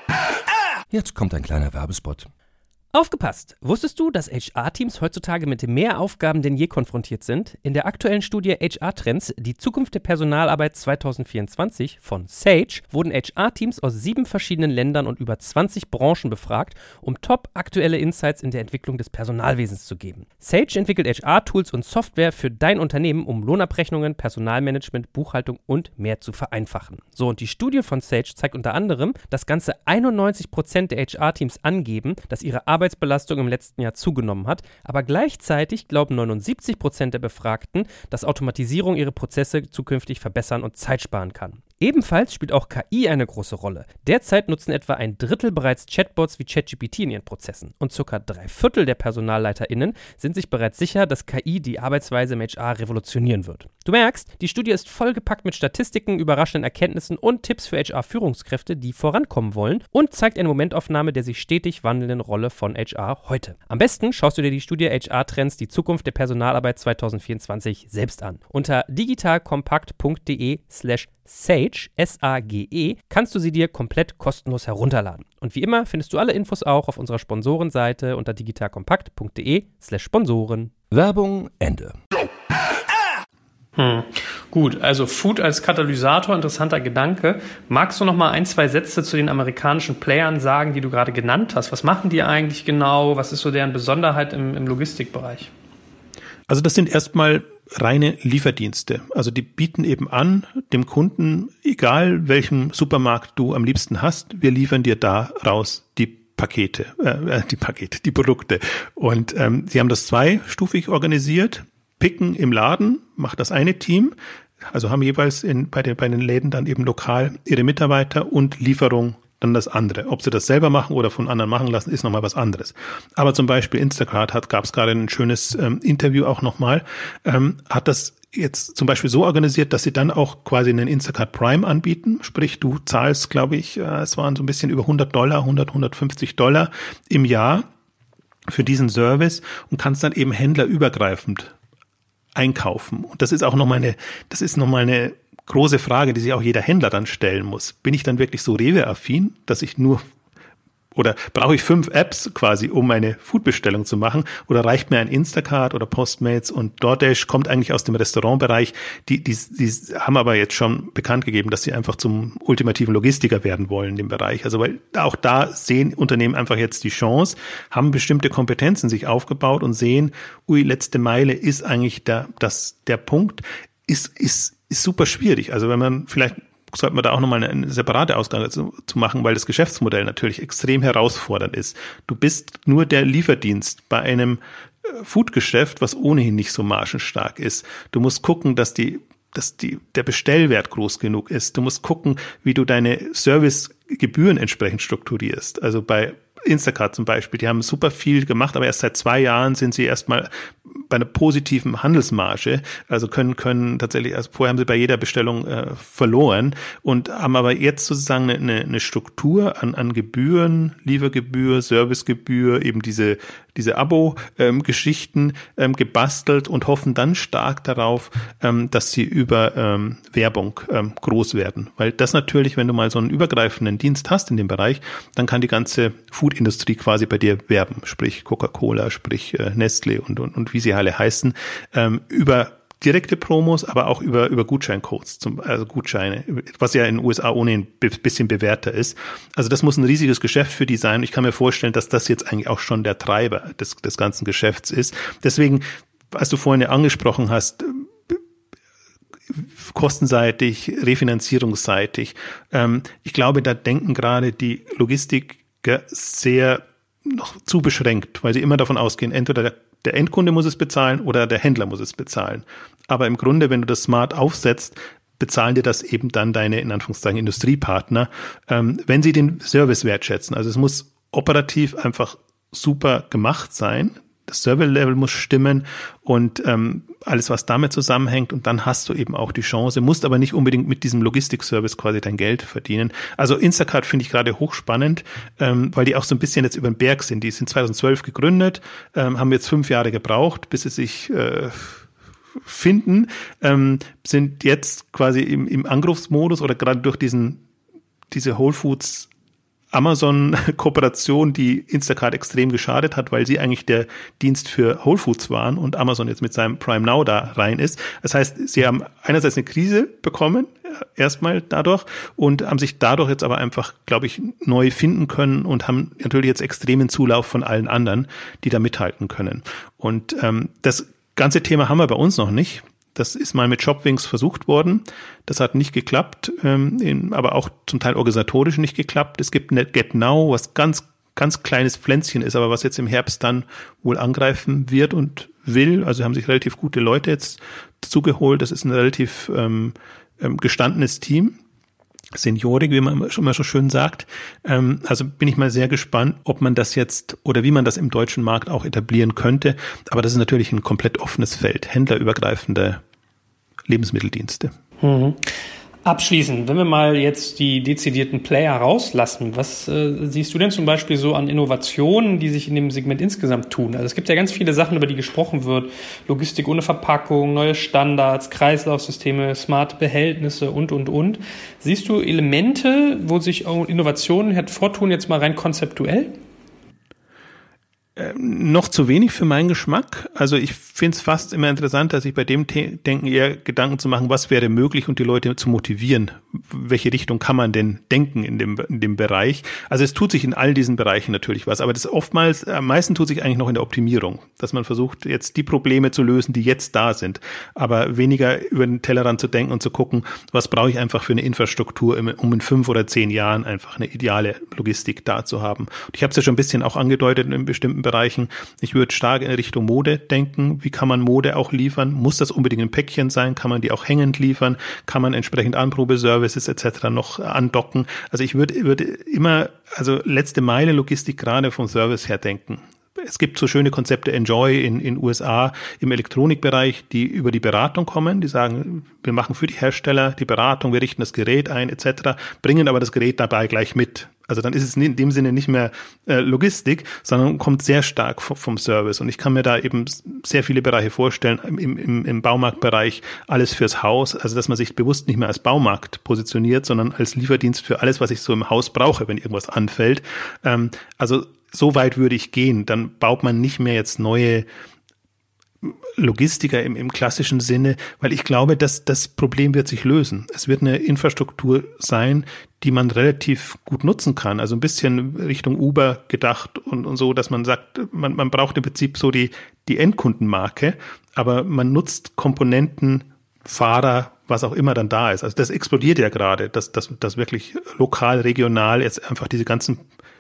Jetzt kommt ein kleiner Werbespot. Aufgepasst! Wusstest du, dass H R-Teams heutzutage mit mehr Aufgaben denn je konfrontiert sind? In der aktuellen Studie H R-Trends, die Zukunft der Personalarbeit zwanzig vierundzwanzig von Sage, wurden H R-Teams aus sieben verschiedenen Ländern und über zwanzig Branchen befragt, um top aktuelle Insights in der Entwicklung des Personalwesens zu geben. Sage entwickelt H R-Tools und Software für dein Unternehmen, um Lohnabrechnungen, Personalmanagement, Buchhaltung und mehr zu vereinfachen. So, und die Studie von Sage zeigt unter anderem, dass ganze einundneunzig Prozent der H R-Teams angeben, dass ihre Arbeit Arbeitsbelastung im letzten Jahr zugenommen hat, aber gleichzeitig glauben neunundsiebzig Prozent der Befragten, dass Automatisierung ihre Prozesse zukünftig verbessern und Zeit sparen kann. Ebenfalls spielt auch K I eine große Rolle. Derzeit nutzen etwa ein Drittel bereits Chatbots wie ChatGPT in ihren Prozessen und circa drei Viertel der PersonalleiterInnen sind sich bereits sicher, dass K I die Arbeitsweise im H R revolutionieren wird. Du merkst, die Studie ist vollgepackt mit Statistiken, überraschenden Erkenntnissen und Tipps für H R-Führungskräfte, die vorankommen wollen und zeigt eine Momentaufnahme der sich stetig wandelnden Rolle von H R heute. Am besten schaust du dir die Studie H R-Trends, die Zukunft der Personalarbeit zwanzig vierundzwanzig selbst an. Unter digitalkompakt.de slash Sage, S A G E, kannst du sie dir komplett kostenlos herunterladen. Und wie immer findest du alle Infos auch auf unserer Sponsorenseite unter digitalkompakt.de slash Sponsoren. Werbung Ende. Hm. Gut, also Food als Katalysator, interessanter Gedanke. Magst du noch mal ein, zwei Sätze zu den amerikanischen Playern sagen, die du gerade genannt hast? Was machen die eigentlich genau? Was ist so deren Besonderheit im, im Logistikbereich? Also das sind erstmal reine Lieferdienste. Also die bieten eben an, dem Kunden, egal welchen Supermarkt du am liebsten hast, wir liefern dir da raus die Pakete, äh, die Pakete, die Produkte. Und ähm, sie haben das zweistufig organisiert. Picken im Laden macht das eine Team, also haben jeweils in, bei, den, bei den Läden dann eben lokal ihre Mitarbeiter und Lieferung dann das andere. Ob sie das selber machen oder von anderen machen lassen, ist nochmal was anderes. Aber zum Beispiel Instacart hat, gab es gerade ein schönes ähm, Interview auch nochmal, ähm, hat das jetzt zum Beispiel so organisiert, dass sie dann auch quasi einen Instacart Prime anbieten. Sprich, du zahlst, glaube ich, äh, es waren so ein bisschen über hundert Dollar, hundert, hundertfünfzig Dollar im Jahr für diesen Service und kannst dann eben händlerübergreifend einkaufen. Und das ist auch nochmal eine, das ist nochmal eine große Frage, die sich auch jeder Händler dann stellen muss. Bin ich dann wirklich so Rewe-affin, dass ich nur, oder brauche ich fünf Apps quasi, um meine Foodbestellung zu machen? Oder reicht mir ein Instacart oder Postmates? Und DoorDash kommt eigentlich aus dem Restaurantbereich. Die, die, die haben aber jetzt schon bekannt gegeben, dass sie einfach zum ultimativen Logistiker werden wollen in dem Bereich. Also weil auch da sehen Unternehmen einfach jetzt die Chance, haben bestimmte Kompetenzen sich aufgebaut und sehen, ui, letzte Meile ist eigentlich der, das, der Punkt, ist, ist, ist super schwierig. Also wenn man, vielleicht sollte man da auch nochmal eine, eine separate Ausgabe zu, zu machen, weil das Geschäftsmodell natürlich extrem herausfordernd ist. Du bist nur der Lieferdienst bei einem Foodgeschäft, was ohnehin nicht so margenstark ist. Du musst gucken, dass die dass die, der Bestellwert groß genug ist. Du musst gucken, wie du deine Servicegebühren entsprechend strukturierst. Also bei Instacart zum Beispiel, die haben super viel gemacht, aber erst seit zwei Jahren sind sie erstmal bei einer positiven Handelsmarge, also können können tatsächlich, also vorher haben sie bei jeder Bestellung äh, verloren und haben aber jetzt sozusagen eine, eine Struktur an, an Gebühren, Liefergebühr, Servicegebühr, eben diese diese Abo-Geschichten ähm, ähm, gebastelt und hoffen dann stark darauf, ähm, dass sie über ähm, Werbung ähm, groß werden. Weil das natürlich, wenn du mal so einen übergreifenden Dienst hast in dem Bereich, dann kann die ganze Food-Industrie quasi bei dir werben, sprich Coca-Cola, sprich äh, Nestle und, und, und wie sie alle heißen, ähm, über direkte Promos, aber auch über über Gutscheincodes, zum, also Gutscheine, was ja in den U S A ohnehin ein bisschen bewährter ist. Also das muss ein riesiges Geschäft für die sein. Ich kann mir vorstellen, dass das jetzt eigentlich auch schon der Treiber des, des ganzen Geschäfts ist. Deswegen, als du vorhin ja angesprochen hast, kostenseitig, refinanzierungsseitig, ähm, ich glaube, da denken gerade die Logistiker sehr noch zu beschränkt, weil sie immer davon ausgehen, entweder der Der Endkunde muss es bezahlen oder der Händler muss es bezahlen. Aber im Grunde, wenn du das smart aufsetzt, bezahlen dir das eben dann deine, in Anführungszeichen, Industriepartner, ähm, wenn sie den Service wertschätzen. Also es muss operativ einfach super gemacht sein. Das Service-Level muss stimmen und ähm, alles, was damit zusammenhängt. Und dann hast du eben auch die Chance, musst aber nicht unbedingt mit diesem Logistik-Service quasi dein Geld verdienen. Also Instacart finde ich gerade hochspannend, ähm, weil die auch so ein bisschen jetzt über den Berg sind. Die sind zweitausendzwölf gegründet, ähm, haben jetzt fünf Jahre gebraucht, bis sie sich äh, finden, ähm, sind jetzt quasi im, im Angriffsmodus oder gerade durch diesen diese Whole Foods Amazon-Kooperation, die Instacart extrem geschadet hat, weil sie eigentlich der Dienst für Whole Foods waren und Amazon jetzt mit seinem Prime Now da rein ist. Das heißt, sie haben einerseits eine Krise bekommen, erstmal dadurch, und haben sich dadurch jetzt aber einfach, glaube ich, neu finden können und haben natürlich jetzt extremen Zulauf von allen anderen, die da mithalten können. Und ähm, das ganze Thema haben wir bei uns noch nicht. Das ist mal mit Shopwings versucht worden. Das hat nicht geklappt, ähm, in, aber auch zum Teil organisatorisch nicht geklappt. Es gibt GetNow, was ganz, ganz kleines Pflänzchen ist, aber was jetzt im Herbst dann wohl angreifen wird und will. Also haben sich relativ gute Leute jetzt zugeholt. Das ist ein relativ ähm, ähm, gestandenes Team. Seniorik, wie man schon mal so schön sagt. Ähm, also bin ich mal sehr gespannt, ob man das jetzt oder wie man das im deutschen Markt auch etablieren könnte. Aber das ist natürlich ein komplett offenes Feld, händlerübergreifende Lebensmitteldienste. Mhm. Abschließend, wenn wir mal jetzt die dezidierten Player rauslassen, was äh, siehst du denn zum Beispiel so an Innovationen, die sich in dem Segment insgesamt tun? Also es gibt ja ganz viele Sachen, über die gesprochen wird. Logistik ohne Verpackung, neue Standards, Kreislaufsysteme, smarte Behältnisse und, und, und. Siehst du Elemente, wo sich Innovationen hervortun, jetzt mal rein konzeptuell? Ähm, noch zu wenig für meinen Geschmack. Also ich finde es fast immer interessant, dass sich bei dem The- Denken eher Gedanken zu machen, was wäre möglich und die Leute zu motivieren. Welche Richtung kann man denn denken in dem, in dem Bereich? Also es tut sich in all diesen Bereichen natürlich was, aber das oftmals, am meisten tut sich eigentlich noch in der Optimierung, dass man versucht, jetzt die Probleme zu lösen, die jetzt da sind, aber weniger über den Tellerrand zu denken und zu gucken, was brauche ich einfach für eine Infrastruktur, um in fünf oder zehn Jahren einfach eine ideale Logistik da zu haben. Und ich habe es ja schon ein bisschen auch angedeutet in bestimmten Bereichen. Ich würde stark in Richtung Mode denken. Wie kann man Mode auch liefern? Muss das unbedingt ein Päckchen sein? Kann man die auch hängend liefern? Kann man entsprechend Anprobeservices et cetera noch andocken? Also ich würde, würde immer, also letzte Meile Logistik gerade vom Service her denken. Es gibt so schöne Konzepte, Enjoy in in U S A im Elektronikbereich, die über die Beratung kommen. Die sagen, wir machen für die Hersteller die Beratung, wir richten das Gerät ein et cetera, bringen aber das Gerät dabei gleich mit. Also dann ist es in dem Sinne nicht mehr äh, Logistik, sondern kommt sehr stark vom, vom Service. Und ich kann mir da eben sehr viele Bereiche vorstellen, im, im, im Baumarktbereich alles fürs Haus, also dass man sich bewusst nicht mehr als Baumarkt positioniert, sondern als Lieferdienst für alles, was ich so im Haus brauche, wenn irgendwas anfällt. Ähm, also so weit würde ich gehen. Dann baut man nicht mehr jetzt neue Logistiker im, im klassischen Sinne, weil ich glaube, dass das Problem wird sich lösen. Es wird eine Infrastruktur sein, die man relativ gut nutzen kann. Also ein bisschen Richtung Uber gedacht und, und so, dass man sagt, man, man braucht im Prinzip so die, die Endkundenmarke, aber man nutzt Komponenten, Fahrer, was auch immer dann da ist. Also das explodiert ja gerade, dass, dass, dass wirklich lokal, regional jetzt einfach diese ganzen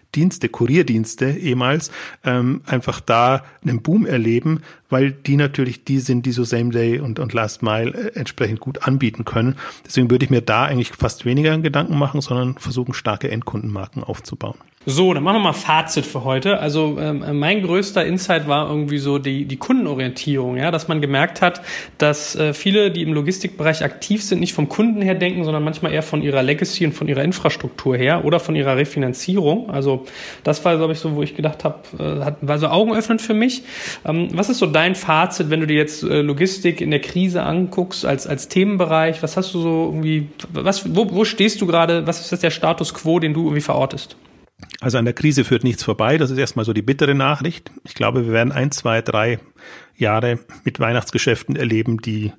Dienste, Kurierdienste ehemals, ähm, einfach da einen Boom erleben, weil die natürlich die sind, die so Same-Day und, und Last Mile äh, entsprechend gut anbieten können. Deswegen würde ich mir da eigentlich fast weniger Gedanken machen, sondern versuchen, starke Endkundenmarken aufzubauen. So, dann machen wir mal Fazit für heute. Also ähm, mein größter Insight war irgendwie so die die Kundenorientierung, ja, dass man gemerkt hat, dass äh, viele, die im Logistikbereich aktiv sind, nicht vom Kunden her denken, sondern manchmal eher von ihrer Legacy und von ihrer Infrastruktur her oder von ihrer Refinanzierung. Also das war, glaube ich, so, wo ich gedacht habe, äh, hat, war so augenöffnend für mich. Ähm, was ist so dein Fazit, wenn du dir jetzt äh, Logistik in der Krise anguckst als als Themenbereich? Was hast du so irgendwie, was wo, wo stehst du gerade? Was ist das der Status quo, den du irgendwie verortest? Also an der Krise führt nichts vorbei. Das ist erstmal so die bittere Nachricht. Ich glaube, wir werden ein, zwei, drei Jahre mit Weihnachtsgeschäften erleben, die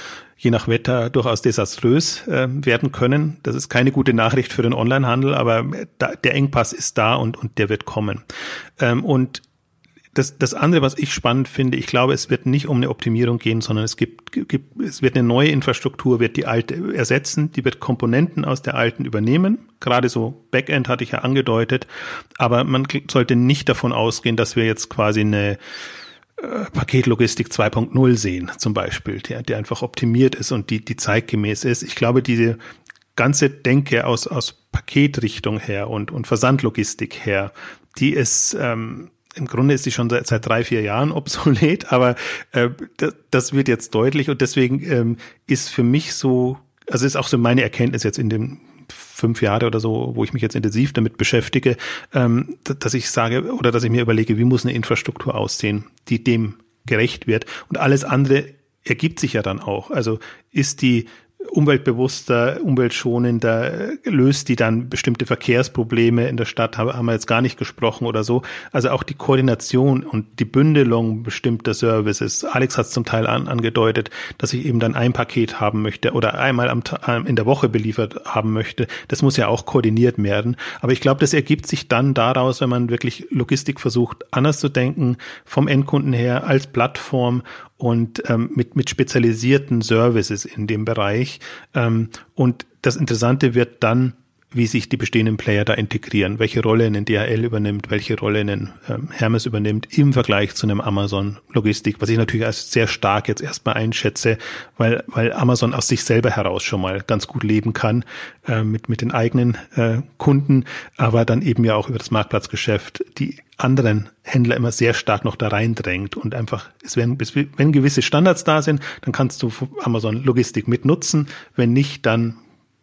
je nach Wetter durchaus desaströs äh, werden können. Das ist keine gute Nachricht für den Onlinehandel, aber da, der Engpass ist da und, und der wird kommen. Ähm, und Das, das andere, was ich spannend finde, ich glaube, es wird nicht um eine Optimierung gehen, sondern es gibt, gibt, es wird eine neue Infrastruktur, wird die alte ersetzen, die wird Komponenten aus der alten übernehmen. Gerade so Backend hatte ich ja angedeutet, aber man sollte nicht davon ausgehen, dass wir jetzt quasi eine äh, Paketlogistik zwei Punkt null sehen, zum Beispiel, der, der einfach optimiert ist und die, die zeitgemäß ist. Ich glaube, diese ganze Denke aus, aus Paketrichtung her und, und Versandlogistik her, die ist, ähm, im Grunde ist sie schon seit, seit drei, vier Jahren obsolet, aber äh, das, das wird jetzt deutlich und deswegen ähm, ist für mich so, also ist auch so meine Erkenntnis jetzt in den fünf Jahre oder so, wo ich mich jetzt intensiv damit beschäftige, ähm, dass ich sage oder dass ich mir überlege, wie muss eine Infrastruktur aussehen, die dem gerecht wird und alles andere ergibt sich ja dann auch. Also ist die umweltbewusster, umweltschonender, löst die dann bestimmte Verkehrsprobleme in der Stadt, haben wir jetzt gar nicht gesprochen oder so. Also auch die Koordination und die Bündelung bestimmter Services. Alex hat es zum Teil an, angedeutet, dass ich eben dann ein Paket haben möchte oder einmal am, in der Woche beliefert haben möchte. Das muss ja auch koordiniert werden. Aber ich glaube, das ergibt sich dann daraus, wenn man wirklich Logistik versucht, anders zu denken, vom Endkunden her als Plattform und ähm, mit mit spezialisierten Services in dem Bereich. Ähm, und das Interessante wird dann, wie sich die bestehenden Player da integrieren, welche Rolle ein D H L übernimmt, welche Rolle ein ähm, Hermes übernimmt im Vergleich zu einem Amazon Logistik, was ich natürlich als sehr stark jetzt erstmal einschätze, weil weil Amazon aus sich selber heraus schon mal ganz gut leben kann äh, mit mit den eigenen äh, Kunden, aber dann eben ja auch über das Marktplatzgeschäft die anderen Händler immer sehr stark noch da reindrängt und einfach, es werden, wenn gewisse Standards da sind, dann kannst du Amazon Logistik mitnutzen, wenn nicht, dann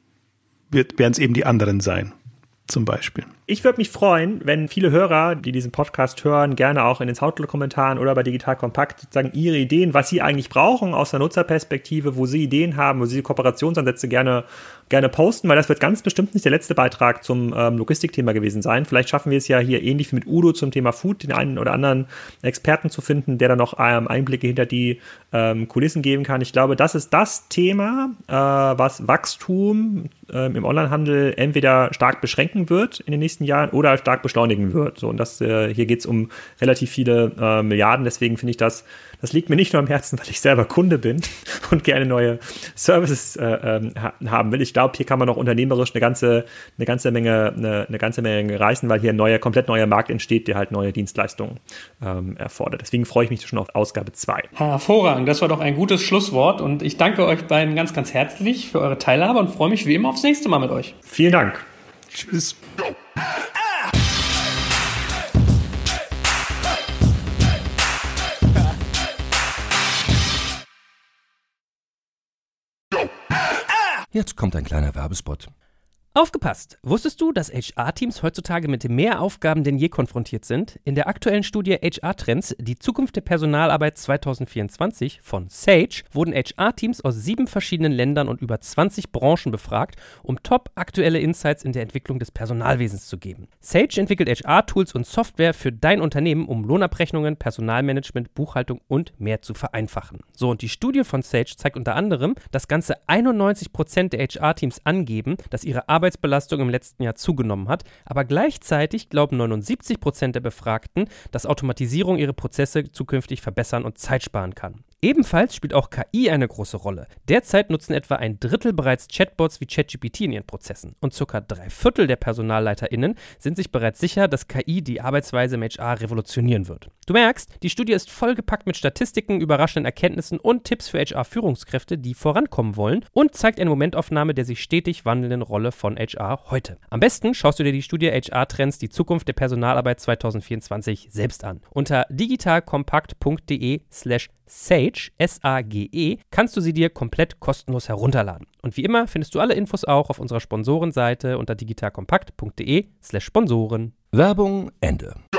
wird, werden es eben die anderen sein, zum Beispiel. Ich würde mich freuen, wenn viele Hörer, die diesen Podcast hören, gerne auch in den Soundcloud-Kommentaren oder bei Digital Kompakt sozusagen ihre Ideen, was sie eigentlich brauchen aus der Nutzerperspektive, wo sie Ideen haben, wo sie Kooperationsansätze gerne gerne posten, weil das wird ganz bestimmt nicht der letzte Beitrag zum ähm, Logistikthema gewesen sein. Vielleicht schaffen wir es ja hier ähnlich wie mit Udo zum Thema Food, den einen oder anderen Experten zu finden, der dann noch ähm, Einblicke hinter die ähm, Kulissen geben kann. Ich glaube, das ist das Thema, äh, was Wachstum ähm, im Onlinehandel entweder stark beschränken wird in den nächsten Jahren oder stark beschleunigen wird. So, und das äh, hier geht es um relativ viele äh, Milliarden. Deswegen finde ich das, das liegt mir nicht nur am Herzen, weil ich selber Kunde bin und gerne neue Services äh, äh, haben will. Ich glaube, hier kann man noch unternehmerisch eine ganze, eine ganze Menge, eine, eine ganze Menge reißen, weil hier ein neuer, komplett neuer Markt entsteht, der halt neue Dienstleistungen ähm, erfordert. Deswegen freue ich mich schon auf Ausgabe zwei. Hervorragend, das war doch ein gutes Schlusswort und ich danke euch beiden ganz, ganz herzlich für eure Teilhabe und freue mich wie immer aufs nächste Mal mit euch. Vielen Dank. Tschüss. Jetzt kommt ein kleiner Werbespot. Aufgepasst! Wusstest du, dass H R-Teams heutzutage mit mehr Aufgaben denn je konfrontiert sind? In der aktuellen Studie H R-Trends, die Zukunft der Personalarbeit zwanzig vierundzwanzig von Sage, wurden H R-Teams aus sieben verschiedenen Ländern und über zwanzig Branchen befragt, um top aktuelle Insights in der Entwicklung des Personalwesens zu geben. Sage entwickelt H R-Tools und Software für dein Unternehmen, um Lohnabrechnungen, Personalmanagement, Buchhaltung und mehr zu vereinfachen. So, und die Studie von Sage zeigt unter anderem, dass ganze einundneunzig Prozent der H R-Teams angeben, dass ihre Arbeit Arbeitsbelastung im letzten Jahr zugenommen hat, aber gleichzeitig glauben neunundsiebzig Prozent der Befragten, dass Automatisierung ihre Prozesse zukünftig verbessern und Zeit sparen kann. Ebenfalls spielt auch K I eine große Rolle. Derzeit nutzen etwa ein Drittel bereits Chatbots wie ChatGPT in ihren Prozessen und circa drei Viertel der PersonalleiterInnen sind sich bereits sicher, dass K I die Arbeitsweise im H R revolutionieren wird. Du merkst, die Studie ist vollgepackt mit Statistiken, überraschenden Erkenntnissen und Tipps für H R-Führungskräfte, die vorankommen wollen und zeigt eine Momentaufnahme der sich stetig wandelnden Rolle von H R heute. Am besten schaust du dir die Studie H R-Trends, die Zukunft der Personalarbeit zwanzig vierundzwanzig selbst an. Unter digitalkompakt.de slash Sage, S A G E, kannst du sie dir komplett kostenlos herunterladen. Und wie immer findest du alle Infos auch auf unserer Sponsorenseite unter digitalkompakt.de slash Sponsoren. Werbung Ende.